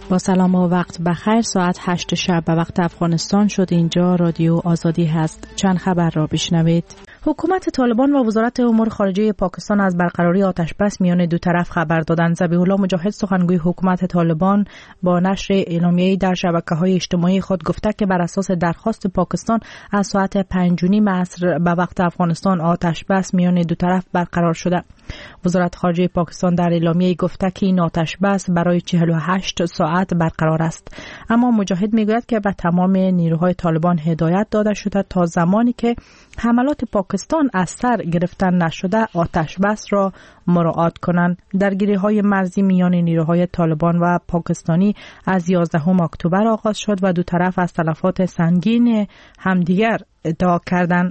با سلام و وقت بخیر. ساعت 8 شب به وقت افغانستان شد. اینجا رادیو آزادی هست. چند خبر را بشنوید. حکومت طالبان و وزارت امور خارجه پاکستان از برقراری آتش بس میان دو طرف خبر دادند. ذبیح الله مجاهد سخنگوی حکومت طالبان با نشر اعلامیه‌ای در شبکه‌های اجتماعی خود گفته که بر اساس درخواست پاکستان از ساعت 5:30 عصر به وقت افغانستان آتش بس میان دو طرف برقرار شده. وزارت خارجه پاکستان در اعلامیه گفته که این آتش بس برای 48 ساعت برقرار است. اما مجاهد میگوید که به تمام نیروهای طالبان هدایت داده شده تا زمانی که حملات پاکستان از سر گرفتن نشده آتش بس را مراعات کنند. درگیری‌های مرزی میان نیروهای طالبان و پاکستانی از 11 اکتبر آغاز شد و دو طرف از تلفات سنگین همدیگر ادعا کردند.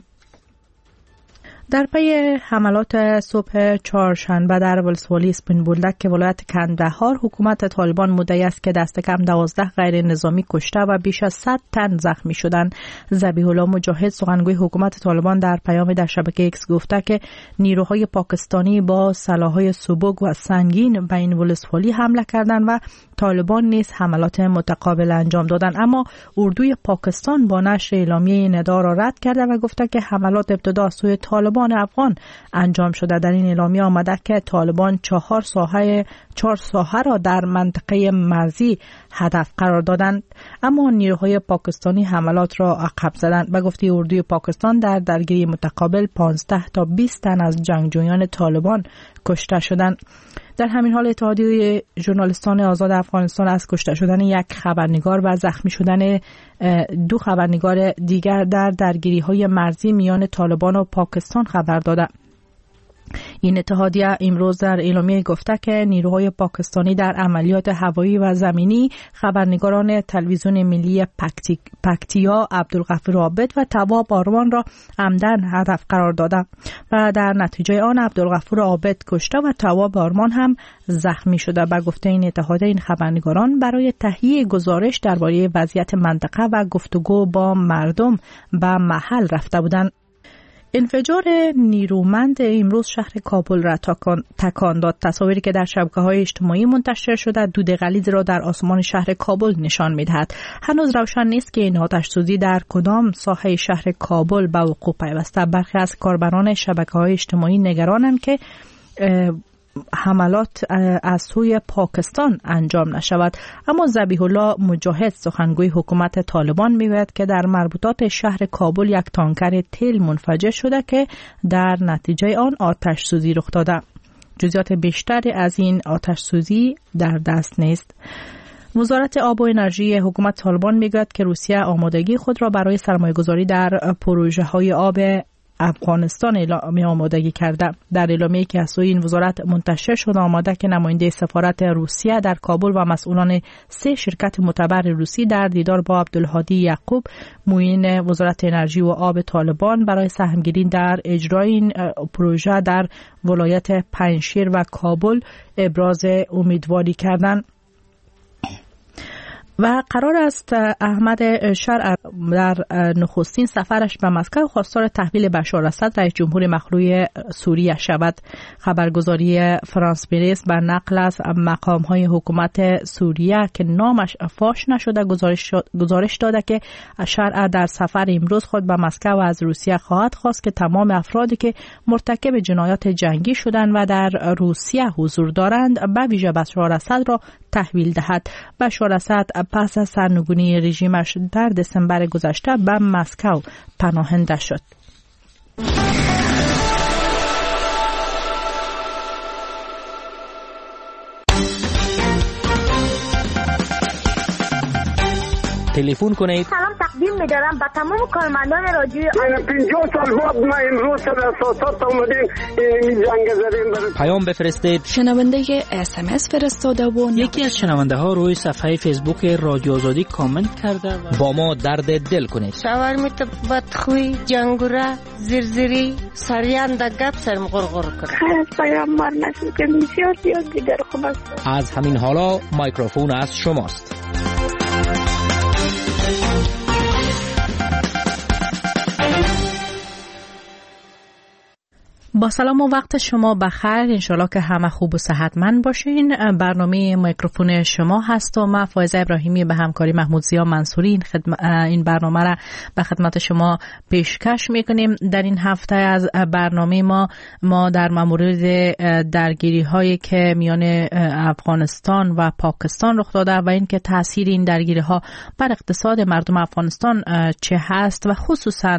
در پی حملات صبح چهارشنبه در ولسوالی اسپین بولدک که ولایت کندهار، حکومت طالبان مدعی است که دست کم 12 غیر نظامی کشته و بیش از 100 تن زخمی شدند. ذبیح الله مجاهد سخنگوی حکومت طالبان در پیام در شبکه ایکس گفته که نیروهای پاکستانی با سلاح‌های سبک و سنگین به این ولسوالی حمله کردند و طالبان نیز حملات متقابل انجام دادند. اما اردوی پاکستان با نشر اعلامیه این ادعا را رد کرده و گفته که حملات ابتدا از سوی طالبان افغان انجام شده. در این اعلامیه آمده که طالبان 4 ساحه را در منطقه مرزی هدف قرار دادند، اما نیروهای پاکستانی حملات را عقب زدند. به گفته اردوی پاکستان در درگیری متقابل 15 تا 20 تن از جنگجویان طالبان کشته شدند. در همین حال اتحادیه ژورنالیستان آزاد افغانستان از کشته شدن یک خبرنگار و زخمی شدن 2 خبرنگار دیگر در درگیری‌های مرزی میان طالبان و پاکستان خبر داده. این اتحادیه امروز در اعلامیه گفته که نیروهای پاکستانی در عملیات هوایی و زمینی خبرنگاران تلویزیون ملی پکتیا عبدالغفور عابد و تواب آرمان را عمدن هدف قرار داده و در نتیجه آن عبدالغفور عابد کشته و تواب آرمان هم زخمی شده. به گفته این اتحادیه این خبرنگاران برای تهیه گزارش درباره وضعیت منطقه و گفتگو با مردم به محل رفته بودند. انفجار نیرومند امروز شهر کابل را تکان داد. تصاویری که در شبکه‌های اجتماعی منتشر شده دود غلیظ را در آسمان شهر کابل نشان می‌دهد. هنوز روشن نیست که این آتش‌سوزی در کدام ساحه شهر کابل به وقوع پیوسته. برخی از کاربران شبکه‌های اجتماعی نگرانند که حملات از سوی پاکستان انجام نشود. اما ذبیح الله مجاهد سخنگوی حکومت طالبان میگوید که در مربوطات شهر کابل یک تانکر تیل منفجر شده که در نتیجه آن آتش سوزی رخ داده. جزئیات بیشتری از این آتش سوزی در دست نیست. وزارت آب و انرژی حکومت طالبان میگوید که روسیه آمادگی خود را برای سرمایه‌گذاری در پروژه‌های آب افغانستان آمادگی کرده. در اعلامیه‌ای که از سوی این وزارت منتشر شده آمده که نماینده سفارت روسیه در کابل و مسئولان 3 شرکت معتبر روسی در دیدار با عبدالهادی یعقوب معین وزارت انرژی و آب طالبان برای سهمگیری در اجرای این پروژه در ولایت پنجشیر و کابل ابراز امیدواری کردند. و قرار است احمد شرع در نخستین سفرش به مسکو خواستار تحویل بشار اسد رئیس جمهور مخلوع سوریه شود. خبرگزاری فرانس پرس بر نقل از مقام‌های حکومت سوریه که نامش فاش نشده گزارش داده که شرع در سفر امروز خود به مسکو از روسیه خواهد خواست که تمام افرادی که مرتکب جنایات جنگی شدند و در روسیه حضور دارند به ویژه بشار اسد را تحویل دهد. بشار اسد پس از سرنگونی رژیمش در دسامبر گذشته به مسکو پناهنده شد. تلفن کنید. سلام تقدیم می‌دارم به تمام کارمندان رادیو. من 50 سال بعد ما امروز در اساسات اومدیم این جنگ زدیم. پیام بفرستید. شنونده SMS فرستاده و یکی از شنونده ها روی صفحه فیسبوک رادیو آزادی کامنت کرده و با ما درد دل کنید. شاورمیت بدخوی جنگوره زرزری سریان د گپ سرم غرغر کرد. خیلی پیامبر نشد که بسیار دیگر خوب است. از همین حالا میکروفون از شماست. با سلام و وقت شما بخیر. انشالله که همه خوب و صحتمند باشین. برنامه میکروفون شما هست و من فائزه ابراهیمی به همکاری محمود ضیا منصوری این برنامه را به خدمت شما پیشکش میکنیم. در این هفته از برنامه ما در مورد درگیری هایی که میان افغانستان و پاکستان رخ داده و اینکه تاثیر این درگیری ها بر اقتصاد مردم افغانستان چه هست و خصوصا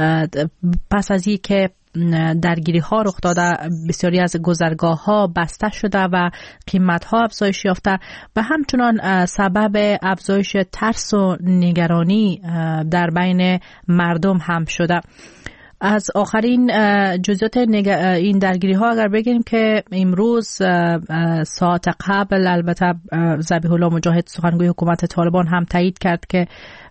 پس از اینکه درگیری ها رخ داده بسیاری از گذرگاه ها بسته شده و قیمت ها افزایش یافته و همچنان سبب افزایش ترس و نگرانی در بین مردم هم شده. از آخرین جزئیات این درگیری ها اگر بگیم که امروز ساعت قبل البته ذبیح الله مجاهد سخنگوی حکومت طالبان هم تایید کرد که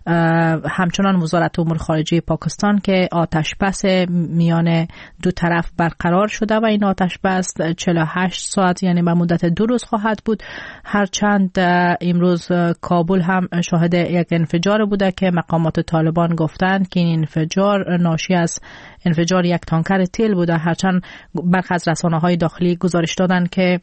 همچنان وزارت امور خارجه پاکستان که آتش بس میان دو طرف برقرار شده و این آتش بس 48 ساعت یعنی به مدت 2 روز خواهد بود. هرچند امروز کابل هم شاهد یک انفجار بوده که مقامات طالبان گفتند که این انفجار ناشی از انفجار یک تانکر تیل بوده. هرچند برخی از رسانه‌های داخلی گزارش دادند که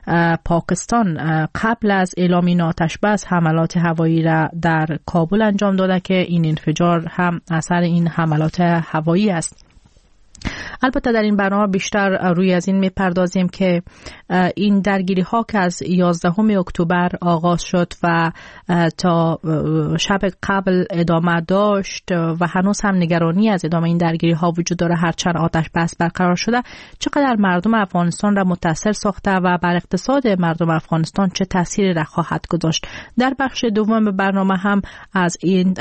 پاکستان قبل از اعلام این آتش بس حملات هوایی را در کابل انجام داده که این انفجار هم اثر این حملات هوایی است. البته در این برنامه بیشتر روی از این میپردازیم که این درگیری ها که از 11 اکتبر آغاز شد و تا شب قبل ادامه داشت و هنوز هم نگرانی از ادامه این درگیری ها وجود داره هرچند آتش بس برقرار شده، چقدر مردم افغانستان را متاثر ساخته و بر اقتصاد مردم افغانستان چه تأثیری را خواهد گذاشت. در بخش دوم برنامه هم از این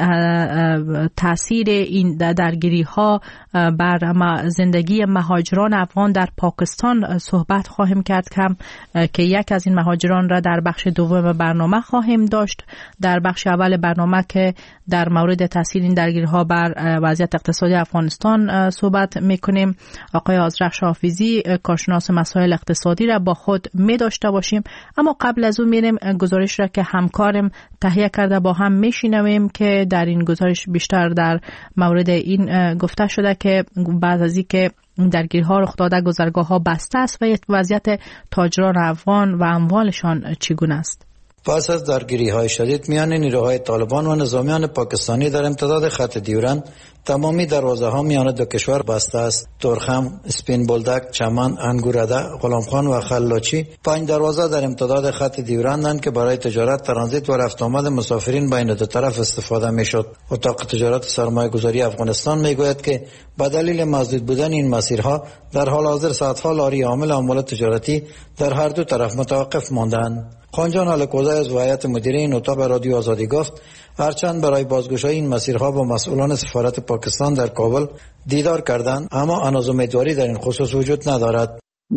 تأثیر این درگیری ها بر زندگی مهاجران افغان در پاکستان صحبت خواهیم کرد که یک از این مهاجران را در بخش دوم برنامه خواهیم داشت. در بخش اول برنامه که در مورد تاثیر این درگیری‌ها بر وضعیت اقتصادی افغانستان صحبت می‌کنیم، آقای آذرخش حافظی کارشناس مسائل اقتصادی را با خود می داشته باشیم. اما قبل از اون میریم گزارش را که همکارم تهیه کرده با هم میشنویم که در این گزارش بیشتر در مورد این گفته شده که بعد از اینکه این درگیری ها رخ داده گذرگاه ها بسته است و وضعیت تاجران افغان و اموالشان چگونه است. پس از درگیری های شدید میان نیروهای طالبان و نظامیان پاکستانی در امتداد خط دیورند تمامی دروازه ها میان دو کشور بسته است. تورخم، اسپین بولدک، چمن، انگورده، غلامخان و خلاچی 5 دروازه در امتداد خط دیورندند که برای تجارت، ترانزیت و رفت آمد مسافرین بین دو طرف استفاده میشد. اتاق تجارت سرمایه گذاری افغانستان میگوید که به دلیل مسدود بودن این مسیرها در حال حاضر صدها لاری حامل اموال تجارتی در هر دو طرف متوقف ماندند. خانجان الکوزه از هیئت مدیره این اتاق به رادیو آزادی گفت هرچند برای بازگشایی این مسیرها با مسئولان سفارت پاکستان در کابل دیدار کردند اما هنوز امیدواری در این خصوص وجود ندارد.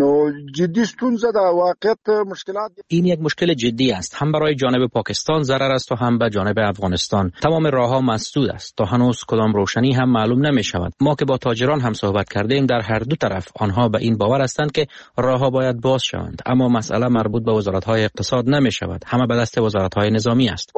این یک مشکل جدی است، هم برای جانب پاکستان ضرر است و هم به جانب افغانستان. تمام راه‌ها مسدود است، تا هنوز کدام روشنی هم معلوم نمی شود. ما که با تاجران هم صحبت کردیم در هر دو طرف آنها به این باور هستند که راه‌ها باید باز شوند، اما مسئله مربوط به وزارت‌های اقتصاد نمی شود، همه به دست وزارت‌های نظامی است.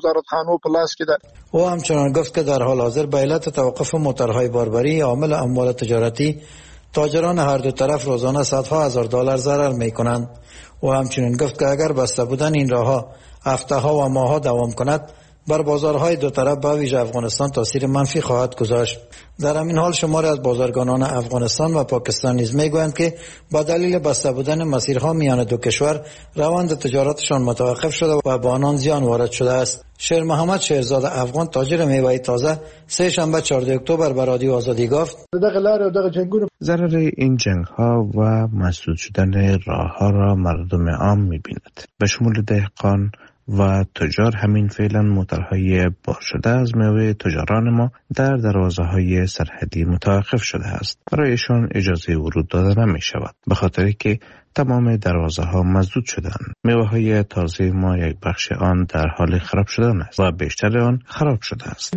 او همچنان گفت که در حال حاضر به علت توقف موترهای باربری عامل اموال تجارتی تاجران هر دو طرف روزانه صدها هزار دلار ضرر می کنند. و همچنین گفت که اگر بسته بودن این راه‌ها هفته‌ها و ماه‌ها دوام کند بر بازارهای دو طرف به ویژه افغانستان تاثیر منفی خواهد گذاشت. در همین حال شماری از بازرگانان افغانستان و پاکستان نیز میگویند که با دلیل بسته بودن مسیرها میان دو کشور روند تجارتشان متوقف شده و با آنان زیان وارد شده است. شیر محمد شیرزاد افغان تاجر میوه تازه سه شنبه 14 اکتبر به رادیو آزادی گفت ضرر این جنگ ها و مسدود شدن راه ها را مردم عام میبیند، به شمول دهقان و تجار. همین فعلا موترهای بار شده از میوه تجاران ما در دروازه‌های سرحدی متوقف شده است. برایشان اجازه ورود داده نمی شود به خاطر که تمام دروازه‌ها مسدود شدند. میوه‌های تازه ما یک بخش آن در حال خراب شدن است و بیشتر آن خراب شده است.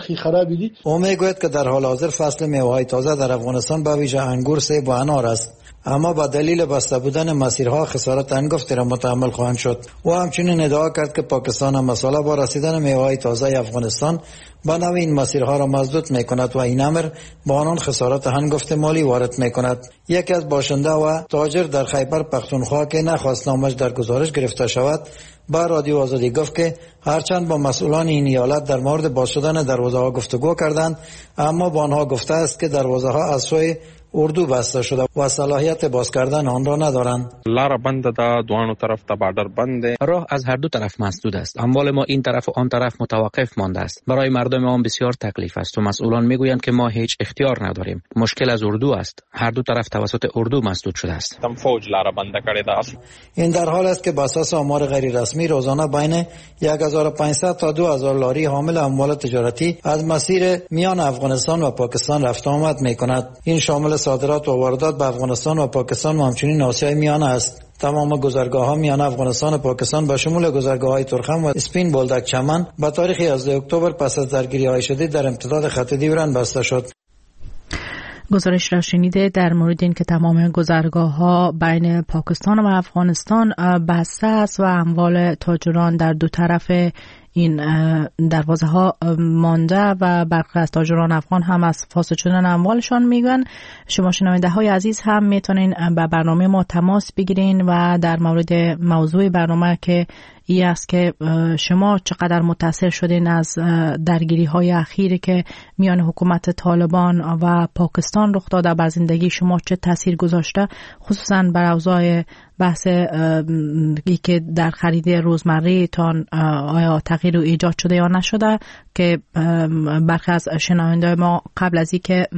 او میگوید که در حال حاضر فصل میوه‌های تازه در افغانستان به ویژه انگور، سیب و انار است. اما با دلیل بسته بودن مسیرها خسارت هنگفتی را متحمل خواهند شد. او همچنین ادعا کرد که پاکستان هم مسئله با رسیدن میوه‌های تازه افغانستان با نوع این مسیرها را مسدود میکند و این امر با آنان خسارت هنگفت مالی وارد میکند. یکی از باشنده و تاجر در خیبر پختونخوا که نخواست نامش در گزارش گرفته شود با رادیو آزادی گفت که هرچند با مسئولان این ایالت در مورد باز شدن دروازه ها گفتگو کردند، اما با آنها گفته است که دروازه ها از سوی اردو بسته شده و صلاحیت باز کردن آن را ندارند. لار بند ده، دوانو طرف تا بادر بنده. راه از هر دو طرف مسدود است. اموال ما این طرف و آن طرف متوقف مانده است. برای مردم آن بسیار تکلیف است و مسئولان میگویند که ما هیچ اختیار نداریم. مشکل از اردو است. هر دو طرف توسط اردو مسدود شده است. تم فوج لار بنده کړی ده. این در حال است که بر اساس آمار غیر رسمی روزانه بین 1500 تا 2000 لاری حامل اموال تجارتی از مسیر میان افغانستان و پاکستان رفت آمد میکند. این شامل صادرات و واردات به افغانستان و پاکستان و همچنین آسیای میانه است. تمام گذرگاه‌ها میان افغانستان و پاکستان به شمول گذرگاه‌های ترخم و اسپین بولدک چمن به تاریخ 11 اکتبر پس از درگیری‌های شدید در امتداد خط دیورن بسته شد. گزارش را شنیده در مورد این که تمام گذرگاه‌ها بین پاکستان و افغانستان بسته است و اموال تاجران در دو طرف این دروازه ها مانده و برخی از تاجران افغان هم از فاسد شدن اموالشان میگن. شما شنونده های عزیز هم میتونین به برنامه ما تماس بگیرین و در مورد موضوع برنامه که این است که شما چقدر متاثر شدین از درگیری های اخیری که میان حکومت طالبان و پاکستان رخ داده، بر زندگی شما چه تاثیر گذاشته، خصوصا بر اوضاع بحث ای که در خرید روزمره تان آیا تغییر ایجاد شده یا نشده، که برخی از شنونده ما قبل از این که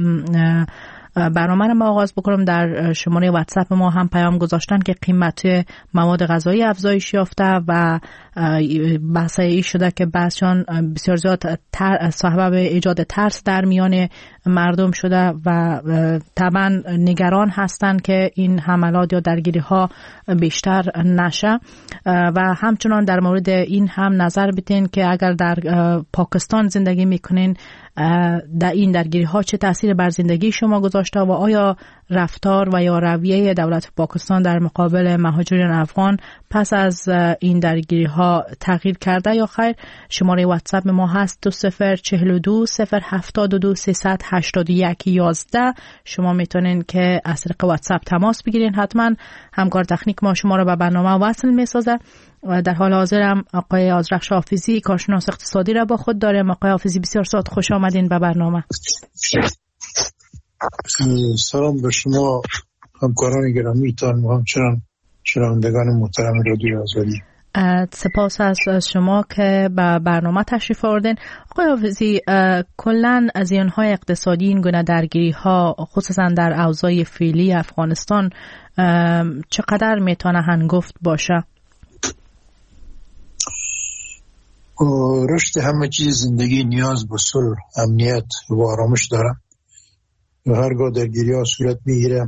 برنامه ما آغاز بکنم در شماره واتساپ ما هم پیام گذاشتن که قیمت مواد غذایی افزایش یافته و بحث ای شده که بعضیان بسیار زیاد سبب ایجاد ترس در میان مردم شده و طبعا نگران هستند که این حملات یا درگیری ها بیشتر نشه و همچنان در مورد این هم نظر بدین که اگر در پاکستان زندگی میکنین در این درگیری ها چه تأثیر بر زندگی شما گذاشته و آیا رفتار و یا رویه دولت پاکستان در مقابل مهاجرین افغان پس از این درگیری ها تغییر کرده یا خیر. شماره واتساپ ما هست 2042 072 381 11. شما میتونین که از طریق واتساپ تماس بگیرین. حتما همکار تکنیک ما شما رو به برنامه وصل میسازه. در حال حاضر هم آقای آذرخش حافظی کارشناس اقتصادی را با خود داریم. آقای حافظی بسیار سعید خوش آمدین به برنامه. سلام به شما همکاران گرامیتان و همچنان شنوندگان محترم رادیو آزادی. سپاس از شما که به برنامه تشریف آوردین. آقای حافظی، کلاً زیان‌های اقتصادی این گونه درگیری‌ها خصوصا در اوضاع فعلی افغانستان چقدر میتونه هنگفت باشه؟ رشد همه چیز زندگی نیاز به صلح، امنیت و آرامش داره و هرگاه درگیری ها صورت میگیره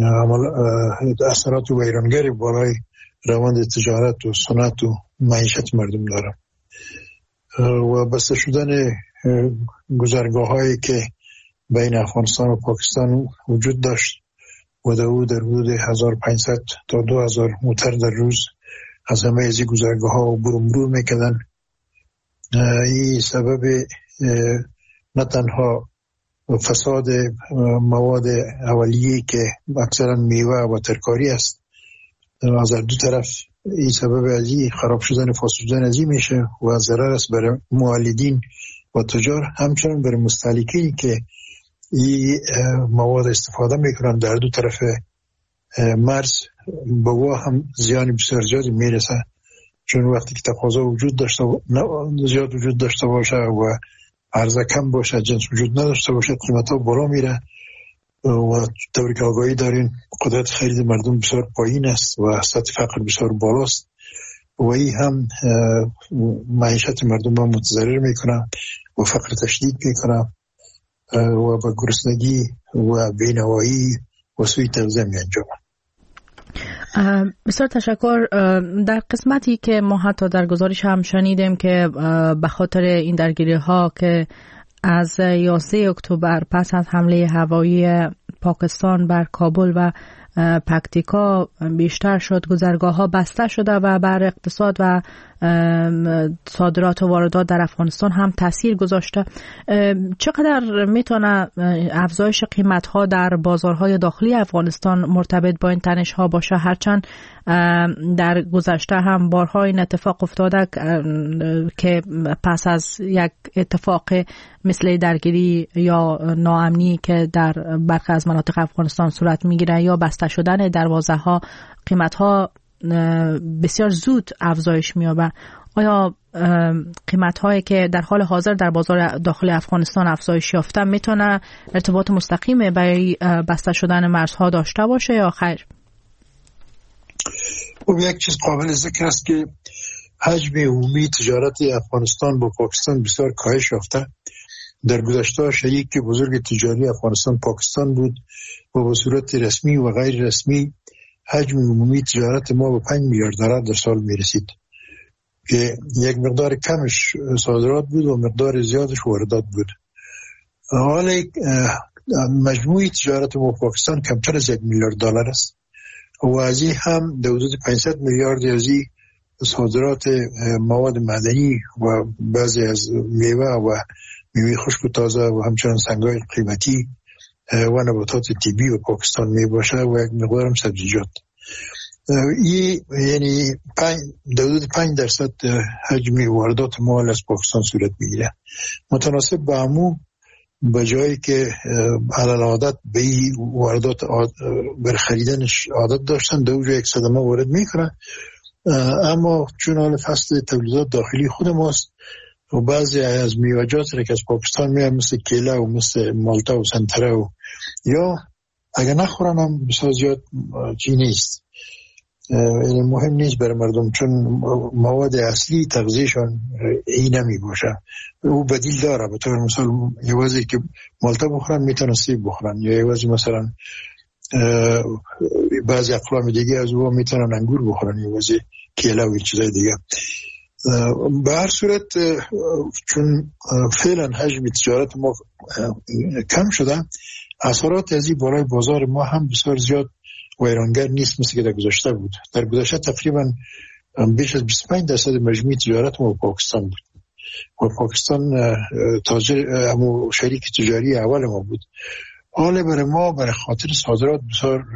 اثرات ویرانگری بالای روند تجارت و صنعت و معیشت مردم داره و بسته شدن گذرگاه هایی که بین افغانستان و پاکستان وجود داشت و در حدود 1500 تا 2000 موتر در روز از همه از این گذرگاه ها عبور و مرور میکردن. این سبب نه تنها فساد مواد اولیه که اکثرا میوه و ترکاری است، از دو طرف این سبب از این خراب شدن فاسد شدن از این میشه و ضرر است برای مولدین و تجار، همچنین برای مستهلکینی که این مواد استفاده میکنن در دو طرف مرز. به وا هم زیانی بسیار زیادی میرسه، چون وقتی که تقاضا زیاد وجود داشته باشه و عرضه کم باشه، جنس وجود نداشته باشه، قیمت ها بالا میره و طوری که آگاهی دارین قدرت خرید مردم بسیار پایین است و سطح فقر بسیار بالاست و این هم معیشت مردم هم متضرر میکنه و فقر تشدید میکنه و با گرسنگی و بینوایی و سوی تغذیه می انجامه. بسیار تشکر. در قسمتی که ما حتی در گزارش هم شنیدیم که به خاطر این درگیری ها که از 11 اکتبر پس از حمله هوایی پاکستان بر کابل و پکتیکا بیشتر شد، گذرگاه ها بسته شده و بر اقتصاد و صادرات و واردات در افغانستان هم تاثیر گذاشته. چقدر میتونه افزایش قیمت ها در بازارهای داخلی افغانستان مرتبط با این تنش ها باشه؟ هرچند در گذشته هم بارها این اتفاق افتاده که پس از یک اتفاق مثل درگیری یا ناامنی که در برخی از مناطق افغانستان صورت میگیره یا بسته شدن دروازه ها، قیمت ها بسیار زود افزایش می‌یابد. آیا قیمت هایی که در حال حاضر در بازار داخلی افغانستان افزایش یافته میتونه ارتباط مستقیم برای بسته شدن مرزها داشته باشه یا خیر؟ خب یک چیز قابل ذکر است که حجم عمومی تجارت افغانستان با پاکستان بسیار کاهش یافته. در گذشته شریک بزرگ تجاری افغانستان پاکستان بود و به صورت رسمی و غیر رسمی حجم عمومی تجارت ما به 5 میلیارد دلار در سال می رسید که یک مقدار کمش صادرات بود و مقدار زیادش واردات بود. حالا مجموعی تجارت ما پاکستان کمتر از 1 میلیارد دلار است و از این هم در حدود 500 میلیارد از این صادرات مواد معدنی و بعضی از میوه و میوه خشک و تازه و همچنان سنگ‌های قیمتی و نباتات طبی و پاکستان می باشه و یک مقدار هم سبزیجات. یعنی در حدود 5% حجم واردات ما از پاکستان صورت میگیره. متناسب با همون به جایی که علل عادت به این واردات بر خریدنش عادت داشتن در اونجا یک صدمه وارد میکنن، اما چون حال فصل تولیدات داخلی خود ماست و بعضی از میوه‌جات که از پاکستان میاد مثل کیله و مثل مالتا و سنتره و یا اگر نخورن هم بسیار زیاد چی نیست، یعنی مهم نیست برای مردم چون مواد اصلی تغذیهشان این نمی باشه. او بدیل داره، به طور مثال یوازی که مالتا بخورن میتونن سیب بخورن یا یوازی مثلا بعضی اقلام دیگه از او میتونن انگور بخورن، یوازی کیله و چیزای دیگه. به هر صورت چون فعلا حجم تجارت ما کم شده، اثرات از این بالای بازار ما هم بسیار زیاد ویرانگر نیست مثل که در گذشته بود. در گذشته تقریبا بیش از 25% مجموعی تجارت ما پاکستان بود و پاکستان تاجر همون شریک تجاری اول ما بود. حالا برای ما برای خاطر صادرات بسیار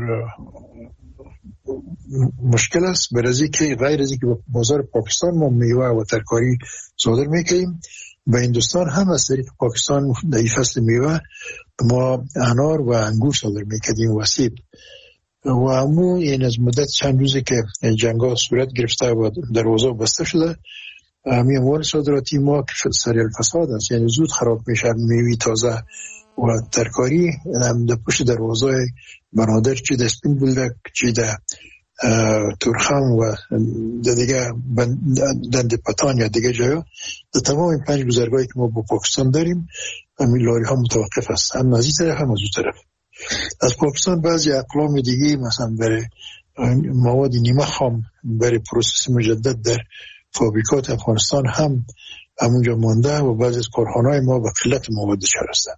مشکل است، برای که غیر از اینکه بازار پاکستان ما میوه و ترکاری صادر میکنیم، به هندوستان هم از طریق پاکستان در این فصل میوه ما انار و انگور صادر میکنیم و سیب. و همون این از مدت چند روزه که جنگا صورت گرفته و دروازه بسته شده، همین اموال صادراتی ما که سریع الفساد است، یعنی زود خراب میشن. میوه تازه و ترکاری در پشت دروازه بنادر چی در اسپین بولدک چی در تورخم و دیگه دند پتان یا دیگه جایا، در تمام این 5 گذرگاهی که ما با پاکستان داریم همین لاری ها متوقف است، هم از این طرف هم از اون طرف. از پاکستان بعضی اقلام دیگه مثلا برای مواد نیمه خام برای پروسس مجدد در فابریکات افغانستان هم همونجا مانده و بعضی از کارخانه‌های ما به قلت مواد چار هستند.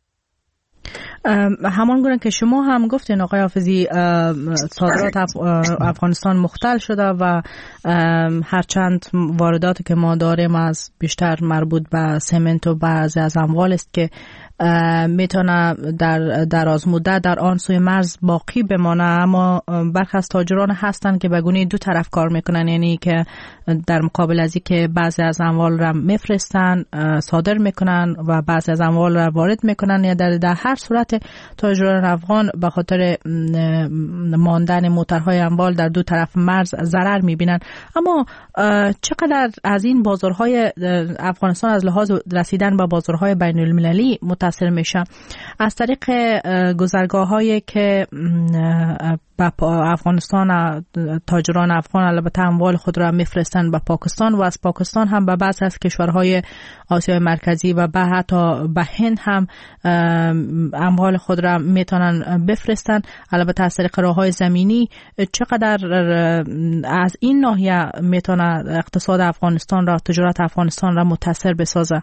همان گونه که شما هم گفتین آقای حافظی، صادرات افغانستان مختل شده و هرچند وارداتی که ما داریم از بیشتر مربوط به سمنت و بعضی از اموال است که میتونه در دراز مدت در آن سوی مرز باقی بمانه، اما برخی از تاجران هستند که به گونه دو طرف کار میکنن، یعنی که در مقابل از اینکه بعضی از اموال را میفرستن صادر میکنن و بعضی از اموال را وارد میکنن، یا در هر صورت تاجران افغان به خاطر ماندن موترهای اموال در دو طرف مرز ضرر میبینن. اما چقدر از این بازارهای افغانستان از لحاظ رسیدن به بازارهای بین المللی متاثر میشه؟ از طریق گذرگاه‌هایی که به افغانستان تاجران افغان البته اموال خود را میفرستند به پاکستان و از پاکستان هم به بعضی از کشورهای آسیای مرکزی و به حتی به هند هم اموال خود را میتونن بفرستن، البته از طریق راههای زمینی. چقدر از این ناحیه میتونه اقتصاد افغانستان را، تجارت افغانستان را متاثر بسازه؟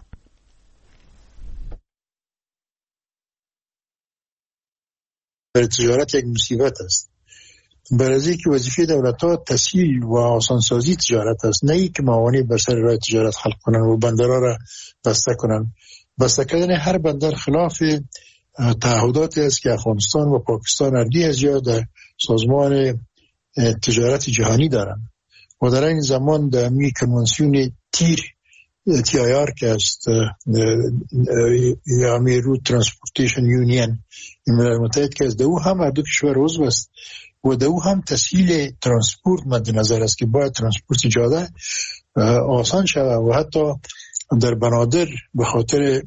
برای تجارت یک مصیبت است. برای که وظیفه دولت‌ها تسهیل و آسانسازی تجارت است، نه اینکه موانع بر سر راه تجارت خلق کنن و بندرها را بسته کنن. بسته کردن هر بندر خلاف تعهداتی است که افغانستان و پاکستان هر دو از در سازمان تجارت جهانی دارن و در این زمان در می کنوانسیون TIR که است یا می رود ترانسپورتیشن یونین ملل متحد که است، در او هم هر دو کشور عضو است و در او هم تسهیل ترانسپورت مد نظر است که باید ترانسپورت جاده آسان شود و حتی در بنادر به خاطر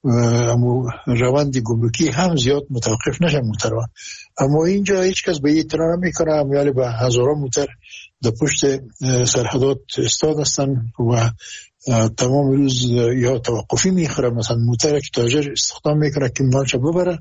روند گمرکی هم زیاد متوقف نشه موترها. اما اینجا هیچ کس به این اطلاع نمیکنه، امیالی به هزاران موتر در پشت سرحدات استاد هستن و تمام روز یا توقفی میخوره. مثلا موتر که تاجر استخدام میکنه که مالش ببره،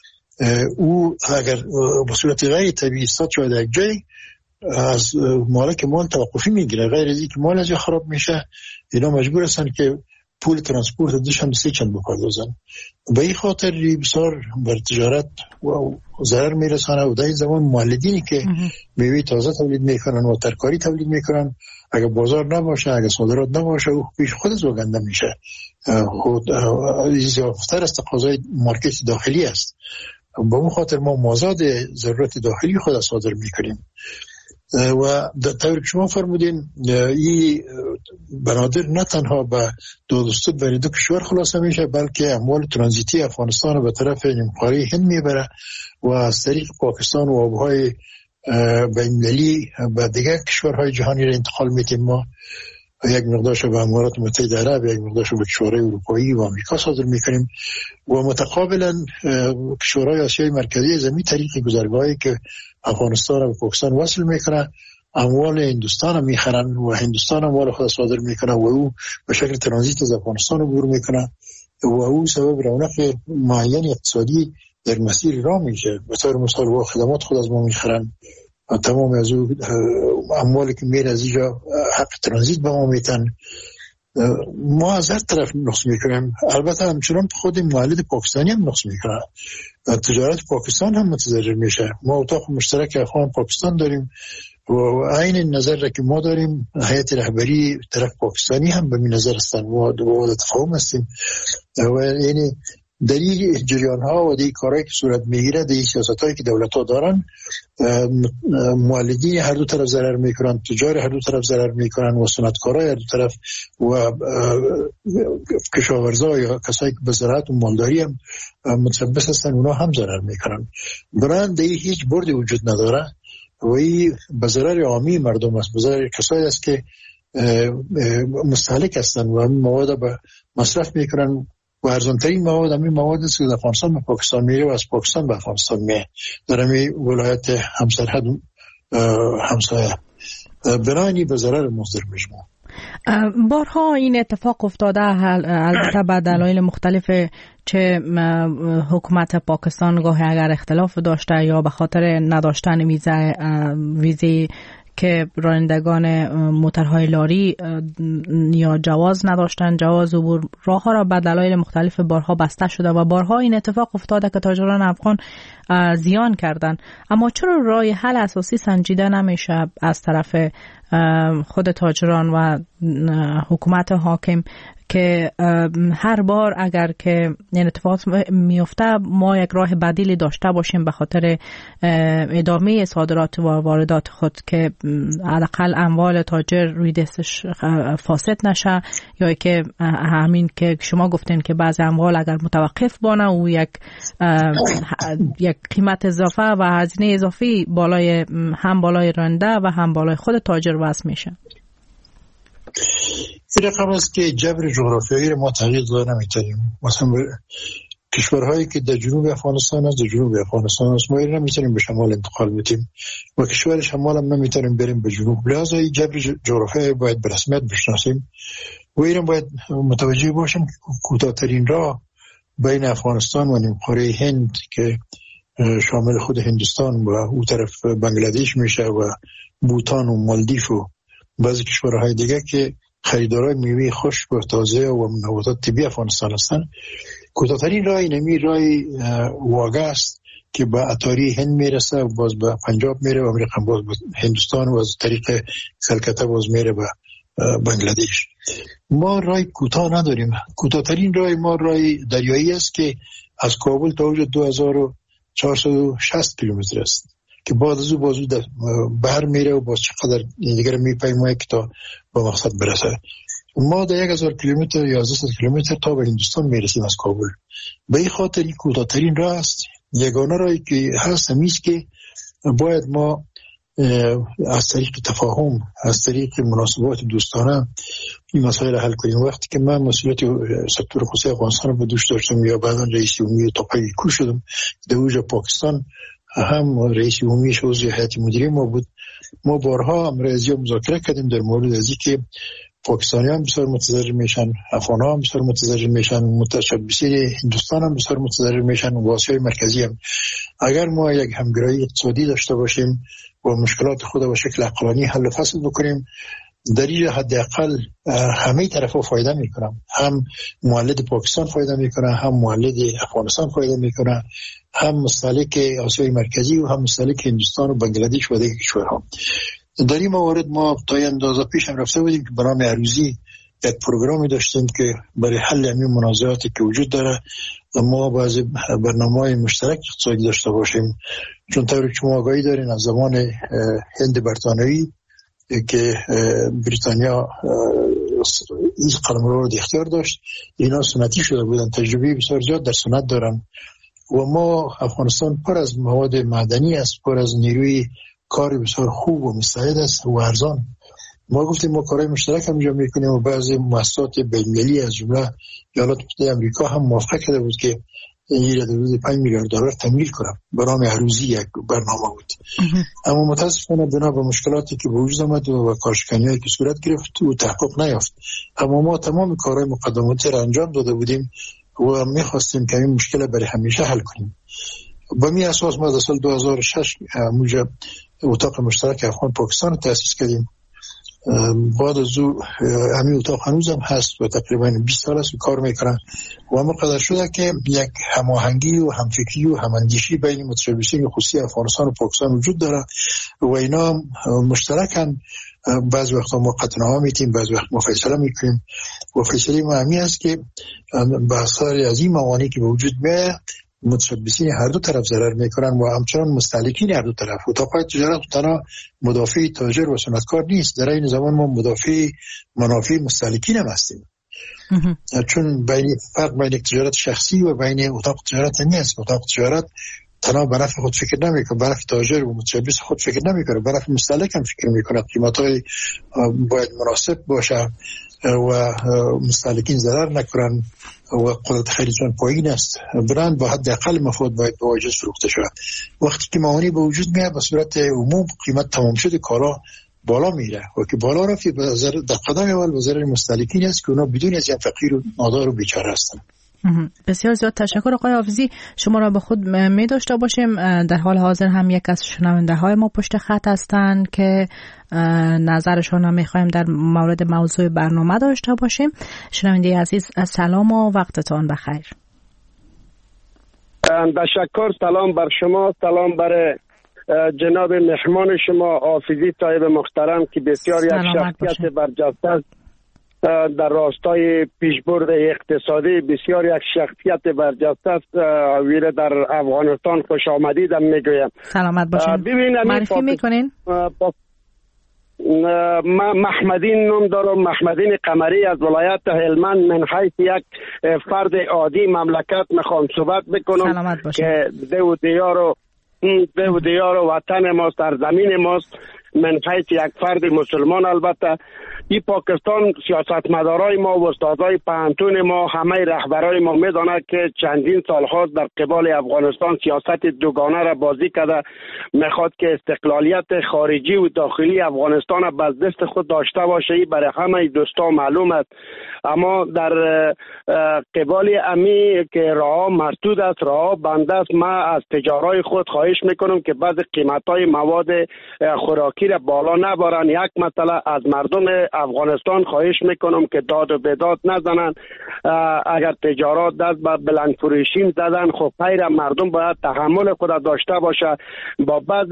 او اگر به صورت غیر طبیعی استاد شده یک جای از مالک مال توقفی میگیره، غیر از اینکه مال از خراب میشه اینا مجبور هستن که پول ترانسپورت داشتن سه چند بپردازن. به این خاطر بسیار بر تجارت ضرر میرسانه و در این زمان مولدینی که میوه تازه تولید میکنن و ترکاری تولید میکنن اگر بازار نباشه، اگر صادرات نباشه او پیش خود زوگنده میشه. خود زیادتر از تقاضای مارکت داخلی است. با اون خاطر ما مازاد ضرورت داخلی خود صادر میکنیم و در طور که شما فرمودین این بنادر نه تنها به دادستود بین دو کشور خلاصه میشه بلکه اموال ترانزیتی افغانستان به طرف نیمقاره هند میبره و از طریق پاکستان و آبهای بین‌المللی به دیگر کشورهای جهانی را انتقال میتیم. ما یک مقدارش به امارات متحده عرب، یک مقدارش به کشورهای اروپایی و آمریکا صادر میکنیم و متقابلا کشورهای آسیای مرکزی زمین طریق گذرگاهی که افغانستان و پاکستان وصل میکنه اموال هندوستان هم میخرن و هندوستان اموال خود صادر میکنه و او به شکل ترانزیت از افغانستان عبور میکنه و او سبب رونق معین اقتصادی در مسیر راه میشه. به طور مثال و خدمات خود از ما میخرن و تمام از او اموالی که میره از اینجا حق ترانزیت به ما میتن. ما از هر طرف نقص میکنیم. البته همچنان خود مولد پاکستانی هم نقص میکنه، تجارت پاکستان هم متضرر میشه. ما اتاق مشترک افغان پاکستان داریم و عین نظر را که ما داریم هیئت رهبری طرف پاکستانی هم به این نظر هستن و با تفاهم هستیم و یعنی در این جریان ها و در این کارهایی که صورت میگیره، در این سیاست هایی که دولت ها دارن، مولدین هر دو طرف ضرر میکنن، تجار هر دو طرف ضرر میکنن و صنعتکارای هر دو طرف و کشاورزا یا کسایی که به زراعت و مالداری هم متشبث هستن اونا هم ضرر میکنن. برای در این هیچ بردی وجود نداره و این به ضرر عامی مردم است، به ضرر کسایی است که مستهلک هستن و همین مواد به مصرف میکنن و ارزانترین مواد همین مواد است که از افغانستان به پاکستان میره و از پاکستان به افغانستان میره در همین ولایت همسرحد همسایه، بنابراین به ضرر مصدر میشه. بارها این اتفاق افتاده، البته به دلایل مختلف، چه حکومت پاکستان گاهی اگر اختلاف داشته یا به خاطر نداشتن ویزه که رانندگان موترهای لاری یا جواز نداشتن، جواز عبور راه ها را به دلایل مختلف بارها بسته شده و بارها این اتفاق افتاده که تاجران افغان زیان کردن. اما چرا راه حل اساسی سنجیده نمیشه از طرف خود تاجران و حکومت حاکم که هر بار اگر که این اتفاق میفته ما یک راه بدیلی داشته باشیم به خاطر ادامه صادرات و واردات خود که حداقل اموال تاجر روی دستش فاسد نشه، یا که همین که شما گفتین که بعضی اموال اگر متوقف بانه و یک قیمت اضافه و هزینه اضافی بالای هم بالای راننده و هم بالای خود تاجر وضع میشه. این رقم است که جبر جغرافیایی رو ما تغییر داده نمیتونیم. مثلا کشورهایی که در جنوب افغانستان است، در جنوب افغانستان است، ما این نمیتونیم به شمال انتقال بدیم و کشور شمال هم نمیتونیم بریم به جنوب. لذا این جبر جغرافیایی باید به رسمیت بشناسیم و این باید متوجه باشیم که کوتاه‌ترین راه بین افغانستان و نیمقاره هند که شامل خود هندوستان و اون طرف بنگلادش میشه و بوتان و مالدیف و بعضی کشورهای دیگه که خریدارای میوه خشک و تازه و نباتات طبیعی افغانستان هستن، کوتاه‌ترین راه اینمی راه واگه است که با اتاری هند میرسه و باز به پنجاب میره و امریکا باز به هندوستان و از طریق کلکته باز میره به بنگلادش. ما راه کوتاه نداریم. کوتاه‌ترین راه ما راه دریایی است که از کابل تا اونجا 2460 کیلومتر است که بعد از او بازو بر میره و باز چقدر دیگر میپیمونه که تا به مقصد برسه. ما در 1000 کیلومتر یا 1100 کیلومتر تا به هندوستان میرسیم از کابل. به این خاطر این کوتاه‌ترین راه است. یگانه راهی که هست همیست که باید ما از طریق تفاهم، از طریق مناسبات دوستانه این مسائل حل کنیم. وقتی که من مسئولیت سکتور خصوصی افغانستان رو به دوش داشتم یا بعدا رئیس عمومی تاپای کو شدم، در اوج پاکستان هم رئیس عمومی عضو هیئت مدیره ما بود. ما بارها امروزی مذاکره کردیم در مورد از اینکه پاکستانیان بسیار متضرر میشن، افغان‌ها هم بسیار متضرر میشن، متشبثین هندوستان هم بسیار متضرر میشن و آسیای مرکزی هم. اگر ما یک همگرایی اقتصادی داشته باشیم و مشکلات خود به شکل عقلانی حل و فصل بکنیم، در این حداقل همه طرفا فایده میکنن. هم مولد پاکستان فایده میکنه، هم مولد افغانستان فایده میکنه، هم مستهلک آسیای مرکزی و هم مستهلک هندوستان و بنگلادش و دیگر کشورها. در این موارد ما تا اندازه پیش هم رفته بودیم که برنامه عروضی یک پروگرامی داشتیم که برای حل همین منازعاتی که وجود داره ما بعضی برنامه‌های مشترک اقتصادی داشته باشیم. چون طوری که شما آگاهی دارین از زمان هند برطانوی که بریتانیا این قلمرو رو اختیار داشت، اینا سنتی شده بودن، تجربه بسیار زیاد در سنت دارن و ما افغانستان پر از مواد معدنی است، پر از نیروی کار بسیار خوب و مستعد است و ارزان. ما گفتیم ما کارهای مشترک هم انجام میکنیم و بعضی مؤسسات بین‌المللی از جمله ایالات متحده آمریکا هم موافقت کرده بود که این حدود 5 میلیارد دلار تمویل کنم. برنامه عروضی یک برنامه بود. اما متاسفانه بنا به مشکلاتی که به وجود آمد و کارشکنی‌هایی که صورت گرفت و تحقق نیافت. اما ما تمام کارهای مقدماتی را انجام داده بودیم و می‌خواستیم که این مشکل برای همیشه حل کنیم. با می اساس ما در سال 2006 موجب اتاق مشترک افغان پاکستان تأسیس کردیم. بعد از او همین اتاق هنوز هم هست و تقریبا 20 سال است کار میکنن و اما قدر شده که یک هماهنگی و همفکری و هماندیشی بین متشبثین خصوصی افغانستان و پاکستان وجود داره و اینا مشترکن. بعض وقتا ما قطعنامه میتیم، بعض وقت ما فیصله میکنیم و فیصله ما همی است که به اثر از این موانعی که به وجود میاد متشبثین هر دو طرف ضرر میکنن و همچنان مستهلکین هر دو طرف. اتاقهای تجارت تنها مدافع تاجر و صنعتکار نیست، در این زمان ما مدافع منافع مستهلکین هم هستیم. چون فرق بین تجارت شخصی و بین اتاق تجارت نیست. اتاق تجارت تنها به نفع خود فکر نمیکنه، به نفع تاجر و متشبث خود فکر نمیکنه، به نفع مستهلک هم فکر میکنه. قیمت‌های باید مناسب باشه و مستهلکین ضرر نکنن و قدرت خریدشان پایین است. برند با حداقل مفاد باید به واجد فروخته شود. وقتی که موانع به وجود میاد به صورت عموم قیمت تمام شده کالا بالا میره و که بالا رفت در قدم اول به ضرر مستهلکین است که اونا بدون از فقیر و نادار و بیچاره هستن. بسیار زیاد تشکر آقای حافظی. شما را به خود می داشته باشیم. در حال حاضر هم یک از شنونده های ما پشت خط هستند که نظرشان هم میخوایم در مورد موضوع برنامه داشته باشیم. شنونده عزیز سلام و وقتتان بخیر. تشکر. سلام بر شما، سلام بر جناب مهمان شما حافظی صاحب محترم که بسیار یک شخصیت برجسته است در راستای پیشبرد اقتصادی، بسیار یک شخصیت برجسته است. ویره در افغانستان خوش آمدیدم میگویم. سلامت باشین. معرفی میکنین؟ محمدین نام دارم، محمدین قمری از ولایت هلمند. من حیث یک فرد عادی مملکت میخوام صحبت بکنم که ده و دیار و وطن ماست، در زمین ماست. من حیث یک فرد مسلمان البته این پاکستان سیاستمدارای ما و استادای پانتون ما همه رهبرای ما میداند که چندین سال هاست در قبال افغانستان سیاست دوگانه را بازی کرده، میخواد که استقلالیت خارجی و داخلی افغانستان را به دست خود داشته باشه. این برای همه دوستان معلوم است. اما در قبال امی که راه مسدود است، راه بنده است، ما از تجارای خود خواهش میکنم که بعض قیمتای مواد خوراکی را بالا نبرن. یک مسئله از مردم افغانستان خواهش میکنم که داد و بیداد نزنن. اگر تجارت دست به بلند فروشی زدن، خب پیر مردم باید تحمل خود داشته باشه. با بعض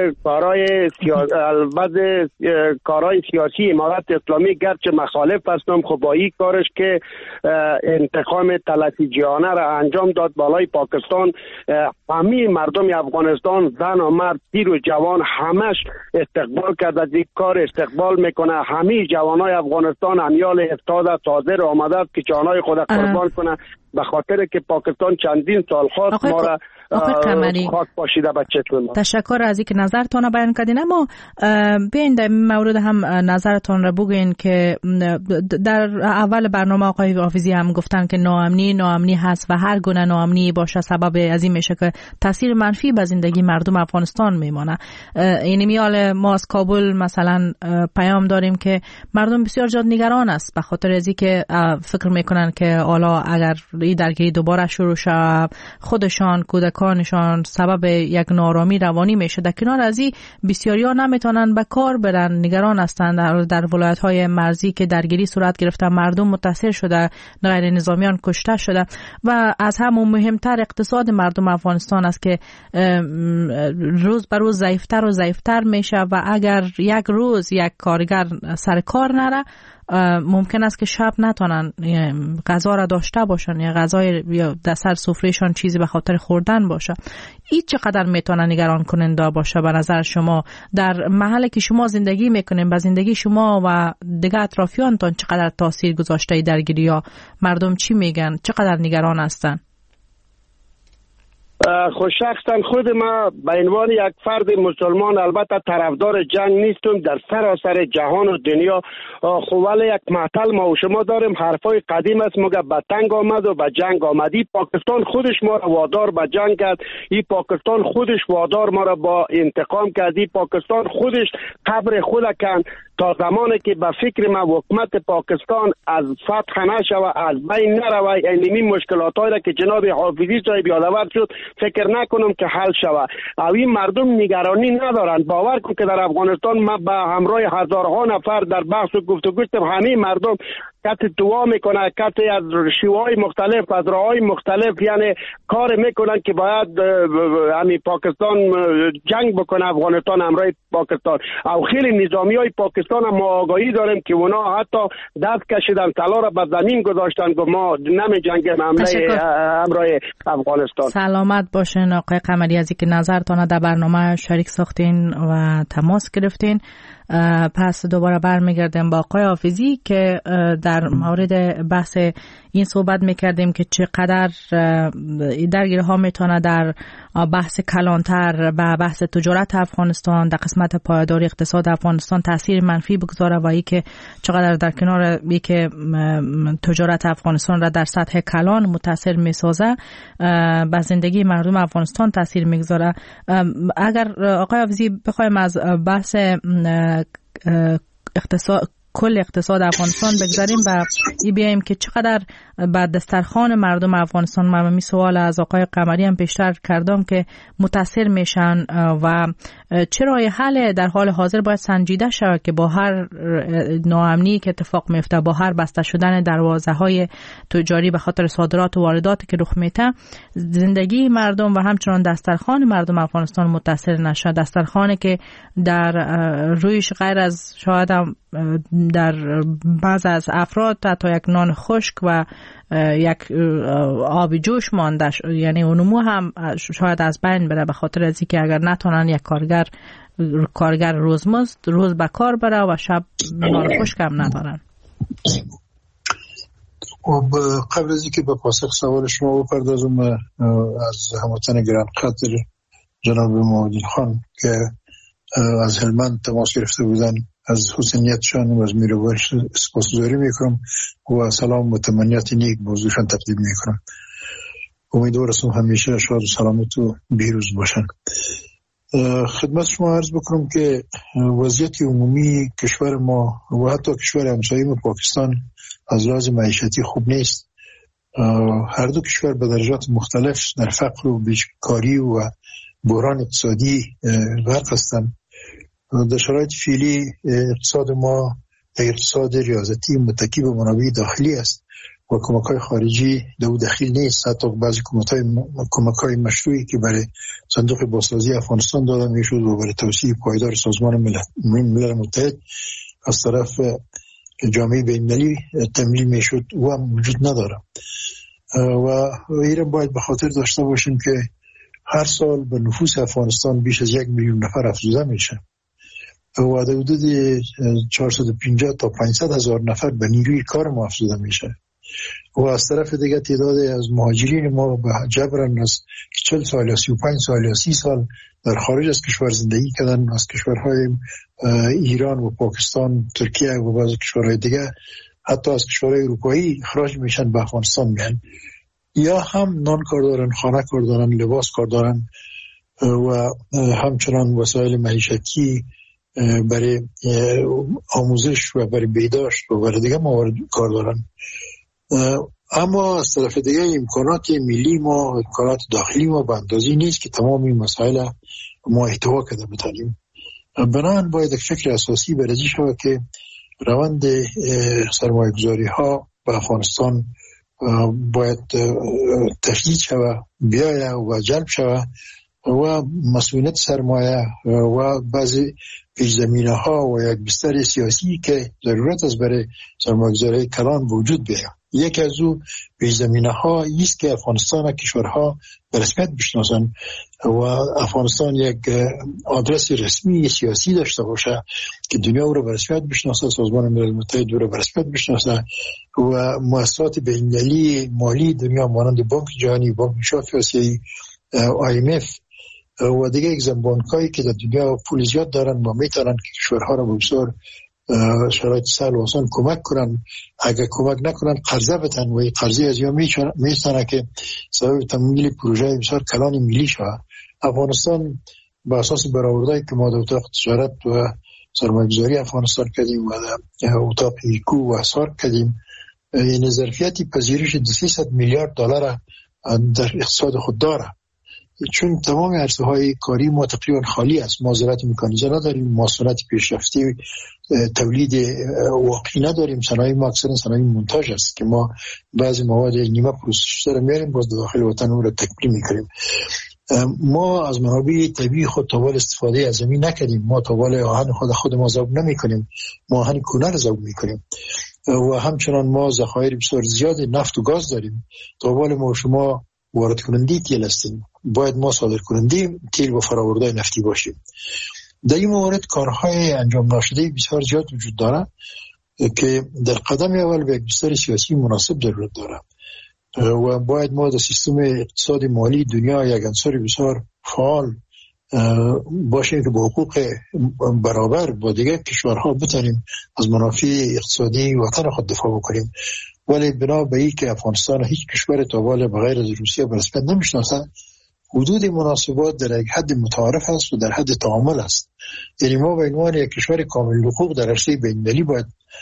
کارهای سیاسی امارت اسلامی گرچه مخالف هستم، خب با این کارش که انتقام تلفیجیانه را انجام داد بالای پاکستان، همه مردم افغانستان، زن و مرد، پیر و جوان، همش استقبال کرد از این کار، استقبال میکنه. همه جوانای افغانستان امیال افتاده حاضر آمده است که جانای خود قربان کنه، به خاطر که پاکستان چندین سال خواست ما را خاک پاشیده بچه‌تون. تشکر از اینکه نظرتون بیان کردین. اما بیاین در مورد هم نظرتون را بگین که در اول برنامه آقای حافظی هم گفتن که ناامنی هست و هر گونه ناامنی باشه سبب از این میشه که تاثیر منفی به زندگی مردم افغانستان میمونه. یعنی میال ما از کابل مثلا پیام داریم که مردم بسیار زیاد نگران است به خاطر از اینکه فکر میکنن که حالا اگر این درگیری دوباره شروع شه خودشان کودکانشان سبب یک نارامی روانی میشه. در کنار از این بسیاریا نمیتونن به کار برن، نگران هستند. در ولایت‌های مرزی که درگیری صورت گرفته مردم متاثر شده، غیر نظامیان کشته شده و از همون مهمتر اقتصاد مردم افغانستان است که روز به روز ضعیفتر و ضعیفتر میشه و اگر یک روز یک کارگر سر کار نره ممکن است که شب نتونن غذا را داشته باشن یا غذای یا در سر سفرهشان چیزی به خاطر خوردن باشه. این چقدر میتونه نگران کننده باشه به نظر شما در محلی که شما زندگی میکنین؟ به زندگی شما و دیگه اطرافیانتون چقدر تاثیر گذاشته درگیری یا مردم چی میگن، چقدر نگران هستن؟ خود شخصا خود ما به عنوان یک فرد مسلمان البته طرفدار جنگ نیستم. در سراسر جهان و دنیا خب ولی یک معطل ما و شما داریم، حرفای قدیم است مگه به تنگ آمد و به جنگ آمدی. پاکستان خودش ما را وادار به جنگ کرد، این پاکستان خودش وادار ما را با انتقام کرد، این پاکستان خودش قبر خود کند تا زمانی که به فکر ما حکومت پاکستان از فتح نشوه، از بین نروه، این مشکلاتایی را که جناب حافظی صاحب یادآور شد فکر نکنم که حل شوه. او این مردم نگرانی ندارن. باور کن که در افغانستان ما به همراه هزارها نفر در بحث و گفتگو کردیم، همه مردم کت دعا میکنه، کت از شیوهای مختلف، از راههای مختلف یعنی کار میکنن که باید همین پاکستان جنگ بکنه افغانستان همراه پاکستان. او خیلی نظامی های پاکستان هم ما آگاهی داریم که اونا حتی دست کشیدن، طلا را به زمین گذاشتن که ما نمی جنگیم همراه افغانستان. سلامت باشین آقای قمری از اینکه نظرتان در برنامه شریک ساختین و تماس گرفتین. پس دوباره برمیگردیم با آقای حافظی که در مورد بحث این صحبت میکردیم که چقدر درگیری ها میتونه در بحث کلانتر به بحث تجارت افغانستان در قسمت پایداری اقتصاد افغانستان تاثیر منفی بگذاره و ای که چقدر در کنار ای که تجارت افغانستان را در سطح کلان متاثر میسازه به زندگی مردم افغانستان تاثیر میگذاره. اگر آقای حافظی بخوایم از بحث کل اقتصاد افغانستان بگذاریم و بیایم که چقدر به دسترخوان مردم افغانستان، من می سوال از آقای قمری هم پیشتر کردم که متاثر میشن و چه راه حل در حال حاضر باید سنجیده شود که با هر ناامنی که اتفاق میفته، با هر بسته شدن دروازه های تجاری به خاطر صادرات و وارداتی که رخ میده، زندگی مردم و همچنان دسترخوان مردم افغانستان متاثر نشه. دسترخوانی که در رویش غیر از شاید هم در بعض از افراد حتی یک نان خشک و یک آبی جوش مانده، یعنی اونمو هم شاید از بین بره به خاطر از اینکه اگر نتونن یک کارگر روزمزد روز به کار بره و شب نان خشک هم ندارن. قبل از اینکه به پاسخ سوال شما بپردازم، از هموطن گران قدر جناب معادی خان که از هلمند تماس گرفته بودن از حسنیتشان و از میروالش سپاسگزاری میکنم و سلام و تمنیات نیک موضوعشان تقدیم میکنم. امیدوارم همیشه شاد و سلامت و بیروز باشن. خدمت شما عرض بکنم که وضعیت عمومی کشور ما و حتی کشور همسایه ما پاکستان از لحاظ معیشتی خوب نیست. هر دو کشور به درجات مختلف در فقر و بیکاری و بحران اقتصادی غرق هستند. در شرایط فعلی اقتصاد ما اقتصاد ریاضتی متکی به منابع داخلی است و کمک‌های خارجی دو دخیل نیست. حتی بعضی کمک‌های مشروعی که برای صندوق بازسازی افغانستان داده میشد و برای توسعه پایدار سازمان ملل متحد از طرف جامعه بین‌المللی تمویل میشد و هم وجود نداره و این باید به خاطر داشته باشیم که هر سال به نفوس افغانستان بیش از 1 میلیون نفر افزوده میشه و در حدود 450 تا 500 هزار نفر به نیروی کار ما افزوده میشه و از طرف دیگه تعداد از مهاجرین ما به جبران از 40 سال یا 35 سال یا 30 سال در خارج از کشور زندگی کردن، از کشورهای ایران و پاکستان، ترکیه و بعضی کشورهای دیگه، حتی از کشورهای اروپایی خارج میشن به افغانستان میان، یا هم نان کار دارن، خانه کار دارن، لباس کار دارن و همچنان وسایل معیشتی برای آموزش و برای بهداشت و برای دیگه موارد کار دارن. اما از طرف دیگه امکانات ملی ما، امکانات داخلی ما به اندازی نیست که تمام این مسائل ما احتوا کرده بتانیم. بنابراین باید یک فکر اساسی برازی شود که روند سرمایه گذاری ها به افغانستان باید تشدید شود، بیاید و جلب شود و مسئولیت سرمایه و بعضی پیش‌زمینه ها و یک بستر سیاسی که ضرورت است برای سرمایه‌گذاری کلان وجود بیاید. یک از او پیش‌زمینه ها است که افغانستان و کشورها به رسمیت بشناسند و افغانستان یک آدرس رسمی سیاسی داشته باشه که دنیا او را به رسمیت بشناسه، سازمان ملل متحد او را به رسمیت بشناسه و مؤسسات بین‌المللی مالی دنیا مانند بانک جهانی، بانک شافی آسیایی، IMF و دیگه اگزم بانکایی که در دنیا پول زیاد دارن و میتونن که کشورها را بسیار شرایط سهل و آسان کمک کنن. اگر کمک نکنن قرضه بتن و این قرضه از یا میتونه که سبب تمویل پروژه بسیار کلان ملی شود. افغانستان با اساس برآوردهایی که ما در اتاق تجارت و سرمایه‌گذاری افغانستان کردیم و در اتاق ایکو و احصار کردیم، این ظرفیت پذیرش 300 میلیارد دلار در اقتصاد خود داره، چون تمام عرصه‌های کاری ما تقریبا خالی است. ما زراعت مکانیزه نداریم، ما صنعت پیشرفته تولید واقعی نداریم. صنایع ما اکثرا صنایع مونتاژ است که ما بعضی مواد نیمه پروسس شده میاریم باز داخل وطن اون رو تکمیل میکنیم. ما از منابع طبیعی خود تا استفاده از زمین نکردیم. ما تا آهن خود ما ذوب نمیکنیم، ما آهن کونه رو ذوب میکنیم و همچنان ما ذخایر بسیار زیاد نفت و گاز داریم. تا ما شما وارد کننده تیل هستیم، باید ما صادر کننده تیل و فرآورده نفتی باشیم. در این مورد کارهای انجام نشده بسیار زیاد وجود داره که در قدم اول به بستر سیاسی مناسب ضرورت داره و باید ما در سیستم اقتصاد مالی دنیا یک عنصر بسیار فعال باشیم که با حقوق برابر با دیگر کشورها بتونیم از منافع اقتصادی وطن خود دفاع بکنیم. ولی بنا به این که افغانستان هیچ کشور تا حالا بغیر از روسیه به رسمیت نمیشناسه، حدود مناسبات در یک حد متعارف است و در حد تعامل است. یعنی ما به عنوان یک کشور کامل حقوق در عرصه بین‌المللی باید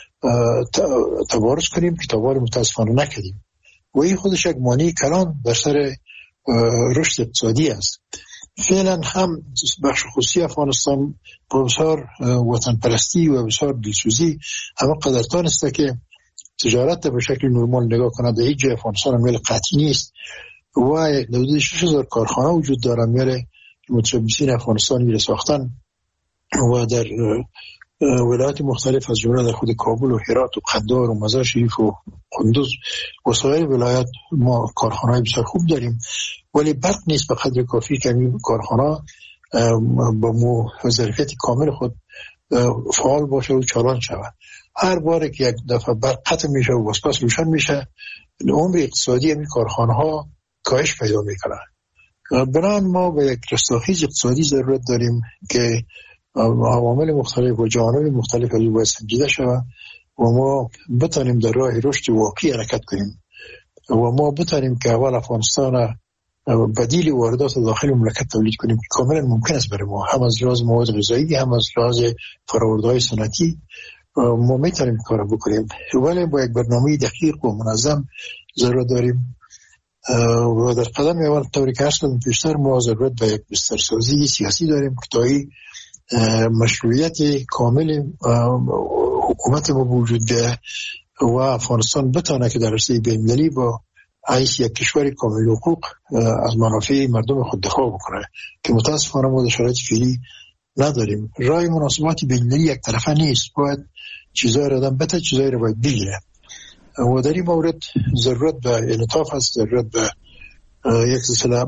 تبارز کنیم که تا حالا متاسفانه نکردیم و این خودش یک مانع کلان در سر رشد اقتصادی است. فعلا هم بخش خصوصی افغانستان با بسیار وطن پرستی و بسیار دلسوزی همه قدرتان است که تجارت به شکل نرمال نگاه کنند. هیچ جای افغانستان عمل قطعی نیست و حدود 6000 کارخانه وجود داره میره متشبثین افغانستان میره ساختن و در ولایات مختلف از جمله در خود کابل و هرات و قندهار و مزار شریف و قندوز و سایر ولایات ما کارخانه‌های بسیار خوب داریم، ولی برق نیست به قدر کافی که این کارخانه با ظرفیت کامل خود فعال باشه و چالان شود. هر بار که یک دفعه برق قطع میشه و واسپس روشن میشه، عمر اقتصادی این کارخانه ها کاهش پیدا میکنه. بنابراین ما به یک رستاخیز اقتصادی ضرورت داریم که عوامل مختلف و جوانب مختلف از او باید سنجیده شود و ما بتانیم در راه رشد واقعی حرکت کنیم و ما بتانیم که اول افغانستان بدیل واردات داخل مملکت تولید کنیم که کاملا ممکن است برای ما، هم از لحاظ مواد غذایی هم از لحاظ فرآورده‌های صنعتی ما میتونیم کار بکنیم، ولی با یک برنامه دقیق و منظم ضرورت داریم و در قدم اول طوری که هست پیشتر ما ضرورت به یک بسترسازی سیاسی داریم که تا مشروعیت کامل حکومت ما وجود ده و افغانستان بتانه که در عرصه بین‌المللی با حیث یک کشور کامل حقوق از منافع مردم خود دفاع بکنه که متاسفانه ما در شرایط فعلی نداریم. راه مناسبات بین‌المللی یک طرفه نیست، باید چیزای را آدم بته، چیزای را باید بگیره و در این مورد ضرورت به انعطاف است، ضرورت به یک سلسله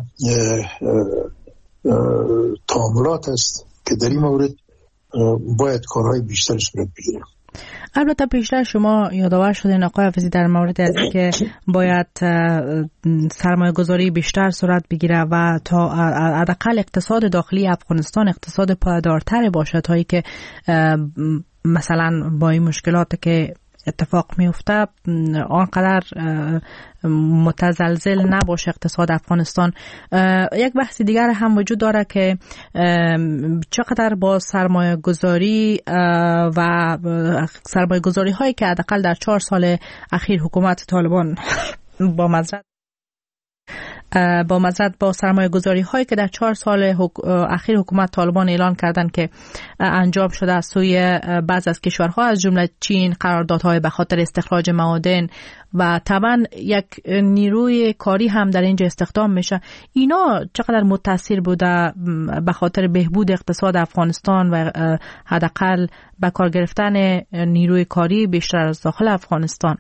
تعاملات است که در این مورد باید کارهای بیشتر صورت بگیره. البته پیشتر شما یادآور شدین آقای حافظی در مورد از که باید سرمایه گذاری بیشتر صورت بگیره و تا حداقل اقتصاد داخلی افغانستان اقتصاد پایدارتر باشد، هایی که مثلا با این مشکلات که اتفاق میفته آنقدر متزلزل نباشه اقتصاد افغانستان. یک بحث دیگر هم وجود داره که چقدر با سرمایه گذاری و سرمایه گذاری هایی که حداقل در 4 سال اخیر حکومت طالبان با سرمایه گذاری هایی که در 4 سال اخیر حکومت طالبان اعلان کردند که انجام شده از سوی بعض از کشورها از جمله چین، قراردادهای به خاطر استخراج معادن و طبعا یک نیروی کاری هم در اینجا استخدام میشه، اینا چقدر متاثر بوده به خاطر بهبود اقتصاد افغانستان و حداقل به کار گرفتن نیروی کاری بیشتر از داخل افغانستان؟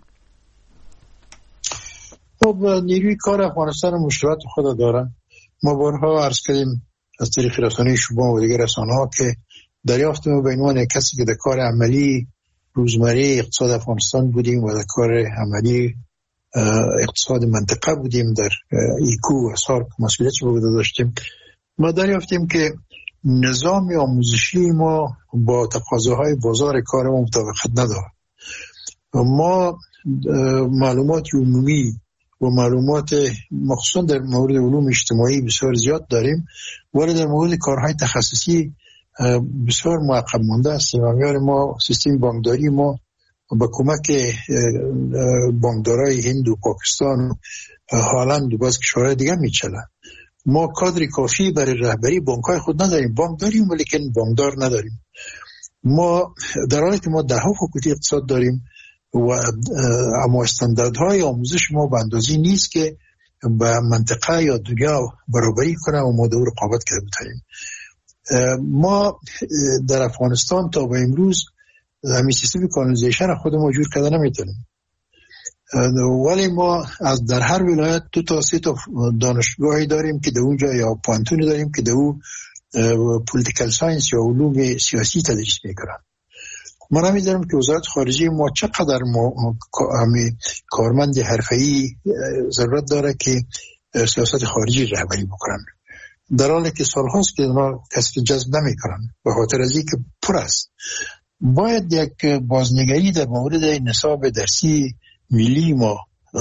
خب نیروی کار افغانستان مشکلات خود داره. ما بارها عرض کردیم از طریق رسانه شما و دیگر رسانه‌ها که دریافت ما به عنوان کسی که در کار عملی روزمره اقتصاد افغانستان بودیم و در کار عملی اقتصاد منطقه بودیم، در ایکو و سارک مسئولیت رو داشتیم، ما دریافتیم که نظام آموزشی ما با تقاضاهای بازار کار ما مطابقت نداره. ما معلومات عمومی و معلومات مخصوصا در مورد علوم اجتماعی بسیار زیاد داریم، ولی در مورد کارهای تخصصی بسیار معقب مانده هستیم. ما سیستم بانکداری ما با کمک بانکدارای هند و پاکستان و هالند و باز کشورهای دیگه میچله. ما کادر کافی برای رهبری بانک‌های خود نداریم. بانک داریم ولیکن بانکدار نداریم. ما در حالی که ما ده‌ها فاکولته اقتصاد داریم و اما استانداردهای آموزش ما به اندازی نیست که به منطقه یا دنیا برابری کنه و ما دور رقابت کرده بتاریم. ما در افغانستان تا به امروز همین سیستم کانونیزیشن خود ما جور کرده نمیتونیم، ولی ما از در هر ولایت 2 تا 3 تا دانشگاهی داریم که در اونجا یا پانتونی داریم که در اون پولیتیکال ساینس یا علوم سیاسی تدریس میکنن. ما نمیدونم که وزارت خارجه ما چقدر همی کارمند حرفه‌ای ضرورت داره که سیاست خارجی رهبری بکنن، در حالی که سالهاست که ما کسی جذب نمیکنن به خاطر از اینکه پر است. باید یک بازنگری در مورد نصاب درسی ملی ما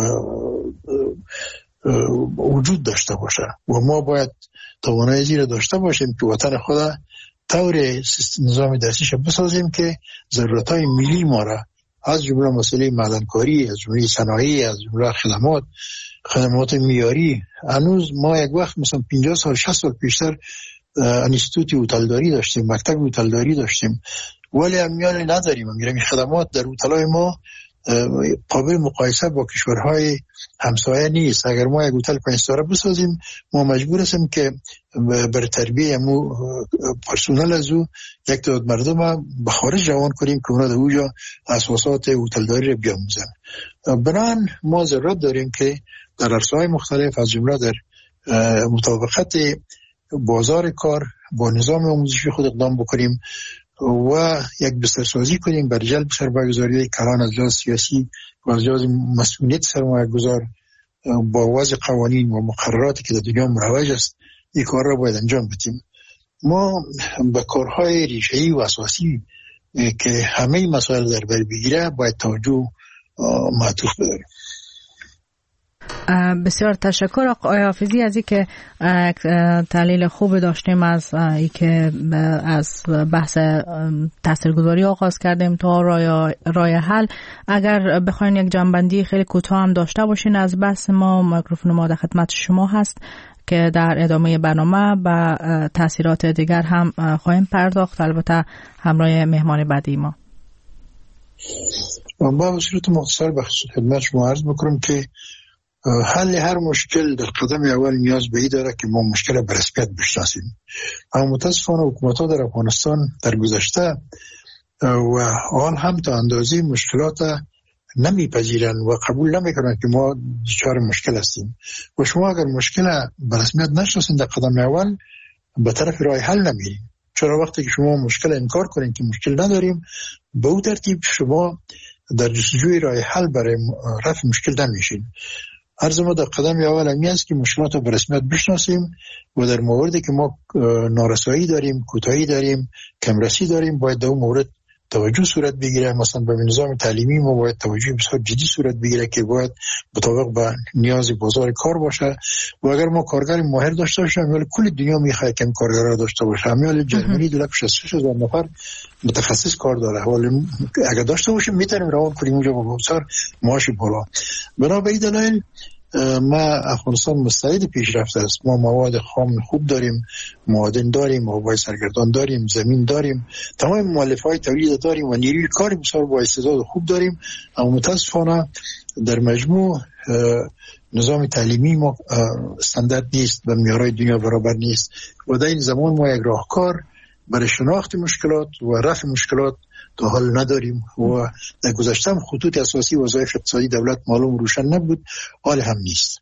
وجود داشته باشه و ما باید توانایی زیر داشته باشیم که وطن خود طور نظام درسیش بسازیم که ضرورتهای ملی ما را از جمله مسئله معدنکاری، از جمله صنایع، از جمله خدمات معیاری. هنوز ما یک وقت مثلا 50 سال 60 سال پیشتر انستیتوت هتلداری داشتیم، مکتب هتلداری داشتیم، ولی همیان نداریم. میریم خدمات در هتل‌های ما قابل مقایسه با کشورهای همسایه نیست. اگر ما یک هتل 5 ستاره بسازیم ما مجبور هستیم که بر تربیه مو پرسونل از او یک تعداد مردم به خارج روان کنیم که اونا در اونجا اساسات هتلداری رو بیاموزن. بنابراین ما ضرورت داریم که در عرصه‌های مختلف از جمله در مطابقت بازار کار با نظام آموزشی خود اقدام بکنیم و یک بسترسازی کنیم بر جلب سرمایه‌گذاری کلان از لحاظ سیاسی و از لحاظ مسئولیت سرمایه‌گذار با وضع قوانین و مقرراتی که در دنیا مروج است. این کار را باید انجام بدیم. ما به کارهای ریشه‌ای و اساسی که همه مسائل در بر بگیره باید توجه معطوف بداریم. بسیار تشکر آقای حافظی از اینکه تحلیل خوب داشتیم از اینکه از بحث تاثیرگذاری آغاز کردیم تا راه حل. اگر بخواین یک جنبندی خیلی کوتاه هم داشته باشین از بحث ما، میکروفون ما در خدمت شما هست که در ادامه برنامه به تاثیرات دیگر هم خواهیم پرداخت، البته همراه مهمان بعدی ما. با به صورت مختصر به خدمت شما عرض میکنم که حل هر مشکل در قدم اول نیاز به این داره که ما مشکل به رسمیت بشناسیم. اما متاسفانه حکومت‌ها در افغانستان در گذشته و آن هم تا اندازه مشکلات نمیپذیرند و قبول نمیکنند که ما دچار مشکل هستیم و شما اگر مشکل به رسمیت نشناسید در قدم اول به طرف راه حل نمیرید. چرا وقتی که شما مشکل انکار کنید که مشکل نداریم به اون ترتیب شما در جستجوی راه حل برای رفع مشکل نمیشین. عرض ما در قدم اول همی است که مشکلات رو به رسمیت بشناسیم و در موردی که ما نارسایی داریم، کوتاهی داریم، کمرسی داریم باید در اون مورد توجه صورت بگیره. مثلا به نظام تعلیمی ما باید توجه بسیار جدی صورت بگیره که باید مطابق به نیاز بازار کار باشه و اگر ما کارگر ماهر داشته باشیم ولی کل دنیا میخواد که کارگرا داشته باشه. همین جرمنی 266,000 نفر متخصص کار داره ولی اگر داشته باشیم میتونیم روان کنیم اونجا با بسیار معاش بالا. بنابراین دلیل ما افغانستان مستعد پیشرفت است. ما مواد خام خوب داریم، معادن داریم، آبای سرگردان داریم، زمین داریم، تمام مؤلفه‌های تولید داریم و نیروی کار بسیار با استعداد خوب داریم. اما متاسفانه در مجموع نظام تعلیمی ما استاندارد نیست و معیارهای دنیا برابر نیست و در این زمان ما یک راهکار برای شناخت مشکلات و رفع مشکلات تا حال نداریم و در گذشته هم خطوط اساسی وظایف اقتصادی دولت معلوم روشن نبود، حال هم نیست.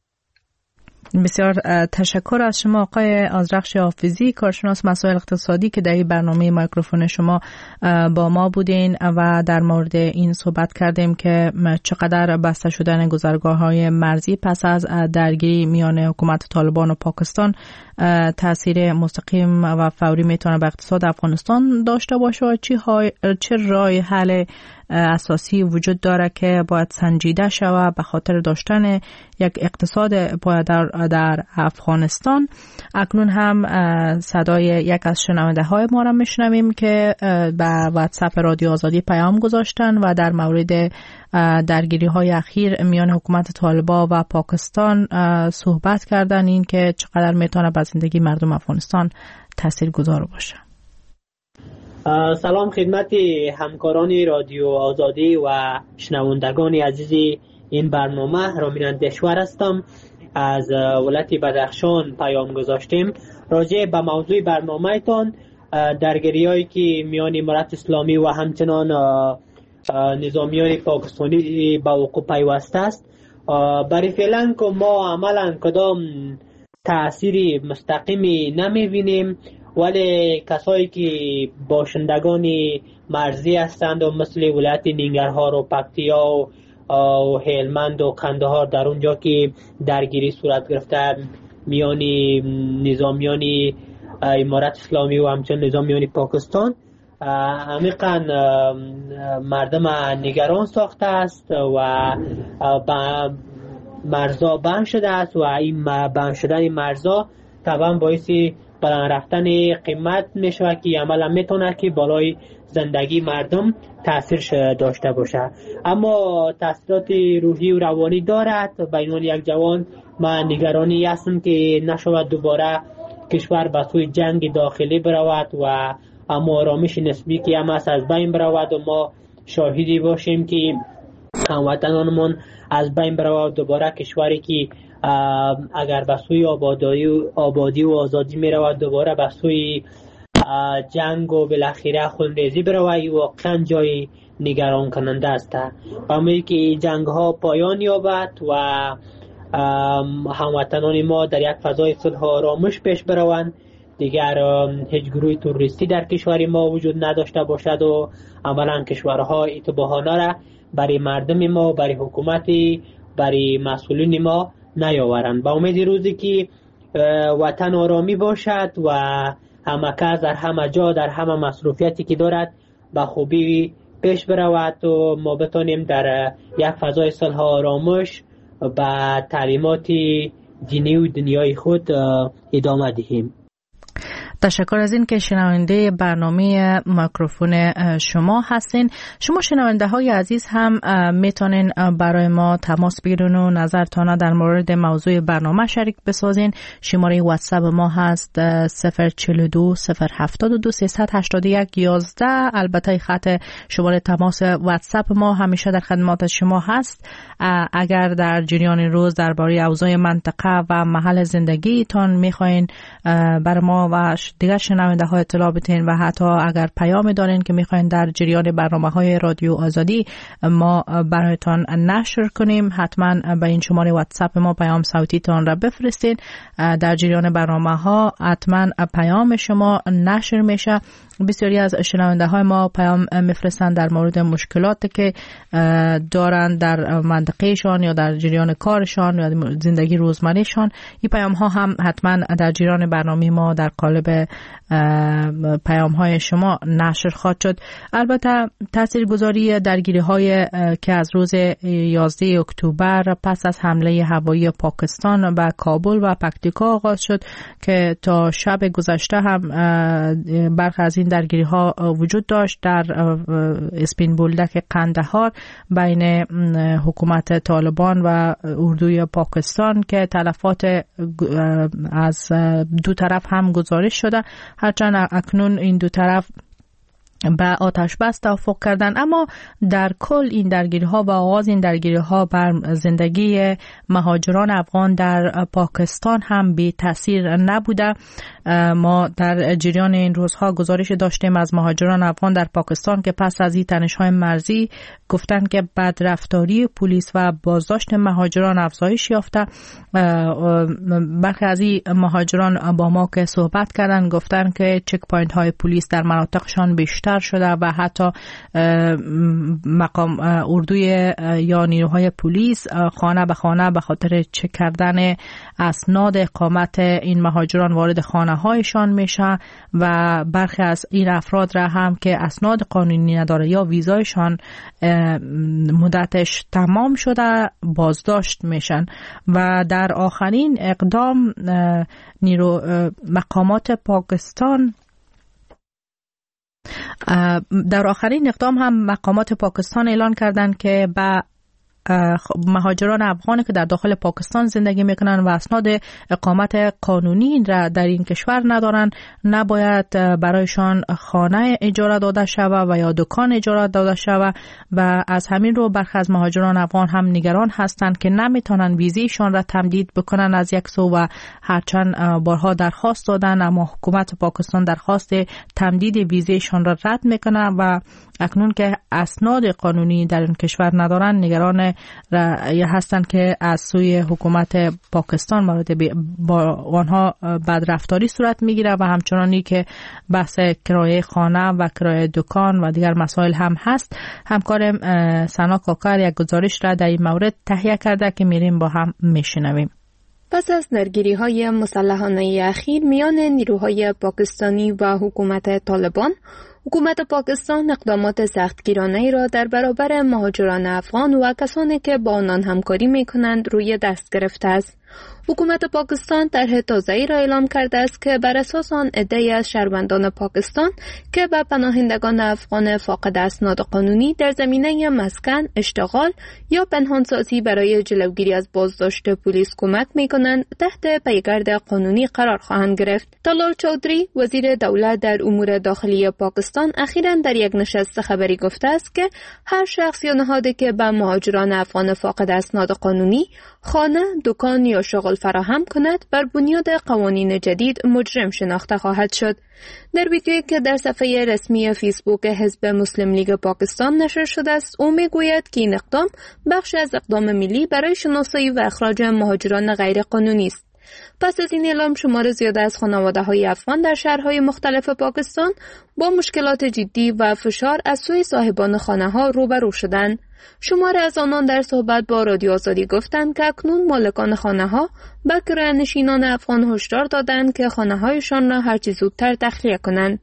بسیار تشکر از شما آقای آذرخش حافظی، کارشناس مسائل اقتصادی که در این برنامه میکروفون شما با ما بودین و در مورد این صحبت کردیم که چقدر بسته شدن گذرگاه‌های مرزی پس از درگیری میان حکومت طالبان و پاکستان تاثیر مستقیم و فوری میتونه به اقتصاد افغانستان داشته باشه و چه راه حل اساسی وجود داره که باید سنجیده شود به خاطر داشتن یک اقتصاد پایدار در افغانستان. اکنون هم صدای یک از شنونده های ما را میشنویم که به واتساپ رادیو آزادی پیام گذاشتن و در مورد درگیری های اخیر میان حکومت طالبان و پاکستان صحبت کردن، این که چقدر میتونه به زندگی مردم افغانستان تاثیرگذار باشه. سلام خدمت همکاران رادیو آزادی و شنوندگان عزیز این برنامه. رامین اندیشور هستم، از ولایت بدخشان پیام گذاشتیم راجع به موضوع برنامه تان، درگیری‌هایی که میان امارت اسلامی و همچنان نظامیان پاکستانی به وقوع پیوسته است. برای فعلا که ما عملا کدام تأثیری مستقیمی نمی‌بینیم، ولی کسایی که باشندگان مرزی هستند و مثل ولایت ننگرهار و پکتیا و هلمند و قندهار در اونجا که درگیری صورت گرفته میان نظامیان امارت اسلامی و همچنین نظامیان پاکستان، عمیقاً مردم نگران ساخته است و مرزا بند شده است و این بند شدن مرزا طبعا باعث بلند رفتن قیمت میشه که عملا میتونه که بالای زندگی مردم تاثیر داشته باشه. اما تاثیرات روحی و روانی دارد. به عنوان یک جوان من نگرانی هستم که نشود دوباره کشور به سوی جنگ داخلی برود و اما آرامش نسبی که هم از بین برود و ما شاهدی باشیم که هموطنانمون از بین برود. دوباره کشوری که اگر به سوی آبادی و آزادی می رود دوباره به سوی جنگ و بالاخره خونریزی برود، واقعا جای نگران کننده است. امیدوارم که جنگ ها پایان یابد و هموطنان ما در یک فضای صلح و آرامش پیش بروند، دیگر هیچ گروه تروریستی در کشور ما وجود نداشته باشد و عملا کشورها اتباهانه را برای مردم ما، برای حکومتی، برای مسئولین ما نیاورند. با امید روزی که وطن آرامی باشد و همه کس در همه جا در همه مصروفیتی که دارد به خوبی پیش برود و ما بتانیم در یک فضای صلح و آرامش به تعلیمات دینی و دنیای خود ادامه دهیم. تشکر از این که شنونده برنامه میکروفون شما هستین. شما شنونده های عزیز هم میتونین برای ما تماس بگیرین و نظرتان در مورد موضوع برنامه شریک بسازین. شماره واتساپ ما هست 042 072 381 11. البته خط شماره تماس واتساپ ما همیشه در خدمات شما هست. اگر در جریان روز درباره اوضاع منطقه و محل زندگیتان میخواین برای ما و دیگر شنونده ها اطلاع بدین و حتی اگر پیام دارین که میخواین در جریان برنامه های رادیو آزادی ما برایتان نشر کنیم، حتما به این شماره واتساپ ما پیام صوتی تان را بفرستین. در جریان برنامه ها حتما پیام شما نشر میشه. بسیاری از شنونده های ما پیام میفرستن در مورد مشکلاتی که دارن در منطقهشان یا در جریان کارشان یا زندگی روزمرهشان. این پیام ها هم حتما در جریان برنامه ما در قالب پیام های شما نشر خواهد شد. البته تاثیرگذاری درگیری های که از روز 11 اکتبر پس از حمله هوایی پاکستان به کابل و پکتیکا آغاز شد که تا شب گذشته هم برخی از این درگیری ها وجود داشت در اسپین بولدک قندهار بین حکومت طالبان و اردوی پاکستان که تلفات از دو طرف هم گزارش شده، هرچند اکنون این دو طرف به آتش بس توافق کردن، اما در کل این درگیری ها و آغاز این درگیری ها بر زندگی مهاجران افغان در پاکستان هم بی تاثیر نبوده. ما در جریان این روزها گزارش داشتیم از مهاجران افغان در پاکستان که پس از این تنش‌های مرزی گفتند که بدرفتاری پلیس و بازداشت مهاجران افزایش یافته. برخی از این مهاجران با ما که صحبت کردند گفتند که چک پوینت های پلیس در مناطقشان بیشتر شده و حتی مقام اردوی یا نیروهای پلیس خانه به خانه به خاطر چک کردن اسناد اقامت این مهاجران وارد خانه هایشان میشه و برخی از این افراد را هم که اسناد قانونی نداره یا ویزایشان مدتش تمام شده بازداشت میشن. و در آخرین اقدام مقامات پاکستان هم مقامات پاکستان اعلان کردند که به مهاجران افغانی که در داخل پاکستان زندگی میکنن و اسناد اقامت قانونی را در این کشور ندارن نباید برایشان خانه اجاره داده شود و یا دکان اجاره داده شود. و از همین رو برخی از مهاجران افغان هم نگران هستند که نمیتونن ویزیشان را تمدید بکنن از یک سو و هرچند بارها درخواست دادن اما حکومت پاکستان درخواست تمدید ویزیشان را رد میکنه و اکنون که اسناد قانونی در این کشور ندارن نگران هستند که از سوی حکومت پاکستان مورد با آنها بدرفتاری صورت میگیره و همچنانی که بحث کرایه خانه و کرایه دکان و دیگر مسائل هم هست. همکارم سنا کاکر یک گزارش را در این مورد تهیه کرده که میریم با هم میشنویم. پس از درگیری‌های مسلحانه اخیر میان نیروهای پاکستانی و حکومت طالبان، حکومت پاکستان اقدامات سختگیرانه‌ای را در برابر مهاجران افغان و کسانی که با آنان همکاری می‌کنند روی دست گرفته است. حکومت پاکستان طرح تازه‌ای را اعلام کرده است که بر اساس آن عده‌ای از شهروندان پاکستان که به پناهندگان افغان فاقد اسناد قانونی در زمینه مسکن، اشتغال یا پنهانسازی برای جلوگیری از بازداشت پلیس کمک می‌کنند تحت پیگرد قانونی قرار خواهند گرفت. طلال چودری وزیر دولت در امور داخلی پاکستان اخیراً در یک نشست خبری گفته است که هر شخص یا نهادی که به مهاجران افغان فاقد اسناد قانونی خانه، دکان یا شغل فراهم کند بر بنیاد قوانین جدید مجرم شناخته خواهد شد. در ویدیویی که در صفحه رسمی فیسبوک حزب مسلم لیگ پاکستان نشر شده است، او میگوید که این اقدام بخش از اقدام ملی برای شناسایی و اخراج مهاجران غیر قانونی است. پس از این اعلام شمار زیاده از خانواده‌های افغان در شهرهای مختلف پاکستان با مشکلات جدی و فشار از سوی صاحبان خانه‌ها روبرو شدند. شمار از آنان در صحبت با رادیو آزادی گفتند که اکنون مالکان خانه‌ها به کرایه‌نشینان افغان هشدار دادند که خانه‌هایشان را هرچه زودتر تخلیه کنند.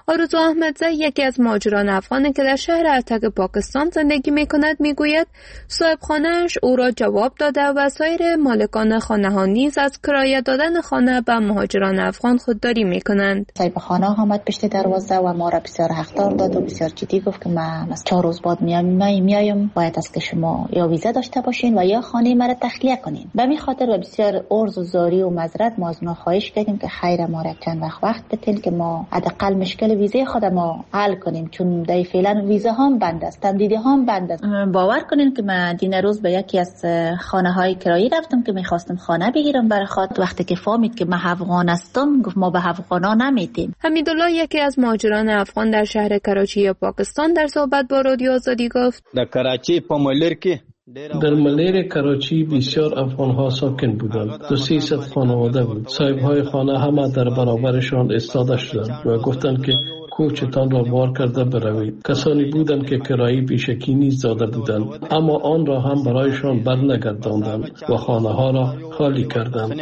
آرزو احمدزی یکی از مهاجران افغانی که در شهر اتک پاکستان زندگی می‌کند میگوید صاحب خانه‌اش او را جواب داده و سایر مالکان خانه‌ها نیز از کرایه دادن خانه به مهاجران افغان خودداری می‌کنند. صاحب خانه آمد پشت دروازه و ما را بسیار حقدار داد و بسیار جدی گفت که من از 4 روز بعد میایم، باید است که شما یا ویزا داشته باشین و یا خانه مرا تخلیه کنین. به می خاطر و بسیار عرض و زاری و معذرت ما از اونا خواهش کردیم که خیر ما را چند وقت بدین که ما حداقل مشکل ویزای خود ما حل کنیم، چون دای فعلا ویزا هم بند است، تمدیدی هم بند است. باور کنین که من دین روز به یکی از خانه‌های کرایی رفتم که می‌خواستم خانه بگیرم برای خود. وقتی که فهمید که من افغان هستم گفت ما به افغانا نمیدیم. حمیدالله یکی از مهاجران افغان در شهر کراچی پاکستان در صحبت با رادیو آزادی گفت در کراچی در ملیر کراچی بسیار افغان‌ها ساکن بودند. 200 خانواده بود. صاحب‌های خانه همه در برابرشان ایستاده شدند و گفتند که کوچتان را بار کرده بروید. کسانی بودند که کرایی پیشکی نیز داده بودند، اما آن را هم برایشان برنگرداندند و خانه‌ها را خالی کردند.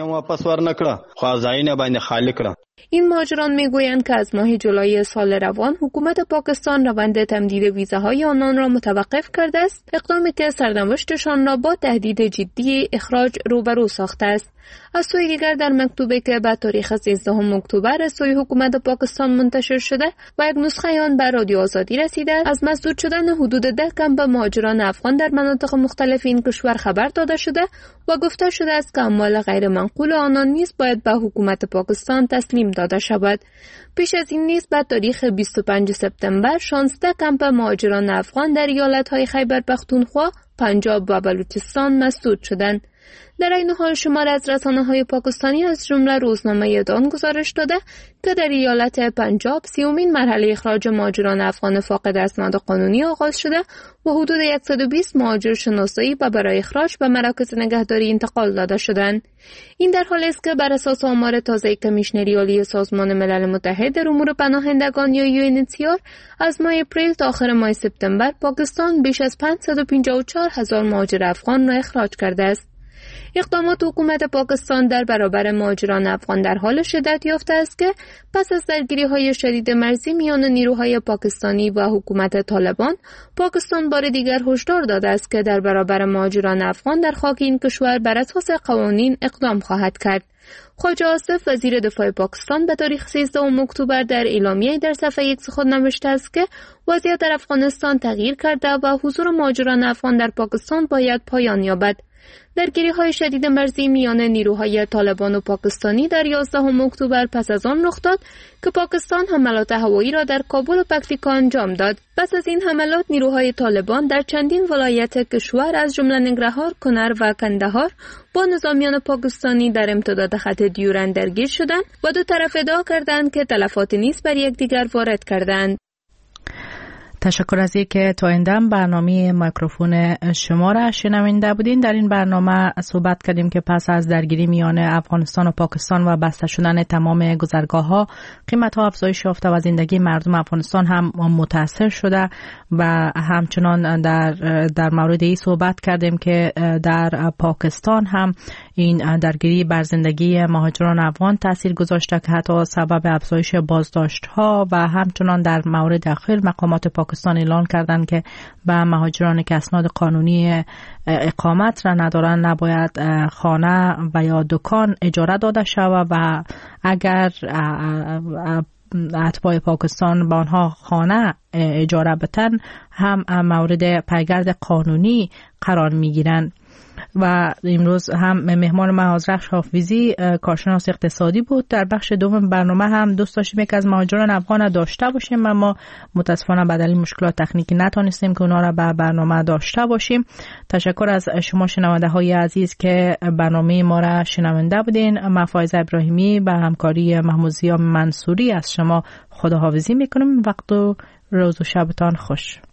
این مهاجران میگویند که از ماه جولای سال روان حکومت پاکستان روند تمدید ویزاهای آنان را متوقف کرده است، اقدامی که سرنوشتشان را با تهدید جدی اخراج روبرو ساخته است. از سوی دیگر در مکتوبی که به تاریخ 13 اکتبر از سوی حکومت پاکستان منتشر شده و یک نسخه آن به رادیو آزادی رسیده، از مسدود شدن حدود 10 کمپ مهاجران افغان در مناطق مختلف این کشور خبر داده شده و گفته شده است که اموال غیر منقول آنان نیز باید به حکومت پاکستان تسلیم داده شود. پیش از این نیز به تاریخ 25 سپتامبر 16 کمپ مهاجران افغان در ایالت‌های خیبر پختونخوا، پنجاب و بلوچستان مسدود شدند. در این حال شمار از رسانه‌های پاکستانی از جمله روزنامه دان گزارش داده که در ایالت پنجاب 30مین مرحله اخراج مهاجران افغان فاقد اسناد قانونی آغاز شده و حدود 120 مهاجر شناسایی برای اخراج به مراکز نگهداری انتقال داده شدند. این در حالی است که بر اساس آمار تازه کمیشنری عالی سازمان ملل متحد در امور پناهندگان یا UNHCR از ماه اپریل تا آخر ماه سپتامبر پاکستان بیش از 554,000 مهاجر افغان را اخراج کرده است. اقدامات حکومت پاکستان در برابر مهاجران افغان در حال شدت یافته است که پس از درگیری‌های شدید مرزی میان نیروهای پاکستانی و حکومت طالبان، پاکستان بار دیگر هشدار داده است که در برابر مهاجران افغان در خاک این کشور بر اساس قوانین اقدام خواهد کرد. خواجه آصف وزیر دفاع پاکستان به تاریخ 13 اکتبر در اعلامیه‌ای در صفحه X خود نوشته است که وضعیت در افغانستان تغییر کرده و حضور مهاجران افغان در پاکستان باید پایان یابد. درگیری‌های شدید مرزی میان نیروهای طالبان و پاکستانی در 11 اکتبر پس از آن رخ داد که پاکستان حملات هوایی را در کابل و پکتیکا انجام داد. پس از این حملات نیروهای طالبان در چندین ولایت کشور از جمله ننگرهار، کنر و کندهار با نظامیان پاکستانی در امتداد خط دیورند درگیر شدند و دو طرف ادعا کردند که تلفات نیز بر یکدیگر وارد کردند. تشکر از اینکه تا این دم برنامه میکروفون شما را شنونده بودین. در این برنامه صحبت کردیم که پس از درگیری میان افغانستان و پاکستان و بسته شدن تمام گذرگاه‌ها، قیمت‌ها افزایش یافته و زندگی مردم افغانستان هم متاثر شده و همچنان در مورد این صحبت کردیم که در پاکستان هم این درگیری بر زندگی مهاجران افغان تاثیر گذاشته که حتی سبب افزایش بازداشت‌ها و همچنان در مورد اخیر مقامات پاکستان اعلان کردند که به مهاجران که اسناد قانونی اقامت را ندارند نباید خانه و یا دکان اجاره داده شود و اگر اتباع پاکستان با آنها خانه اجاره بدن هم مورد پیگرد قانونی قرار میگیرند. و امروز هم مهمان ما حضرت حافظی کارشناس اقتصادی بود. در بخش دوم برنامه هم دوست داشتیم که از مهاجران افغان داشته باشیم اما متاسفانه به دلیل مشکلات تکنیکی نتونستیم که اونا را به برنامه داشته باشیم. تشکر از شما شنونده های عزیز که برنامه ما را شنونده بودین. من فایزه ابراهیمی به همکاری محمود ضیا منصوری از شما خداحافظی میکنم. وقت و روز و شبتان خوش.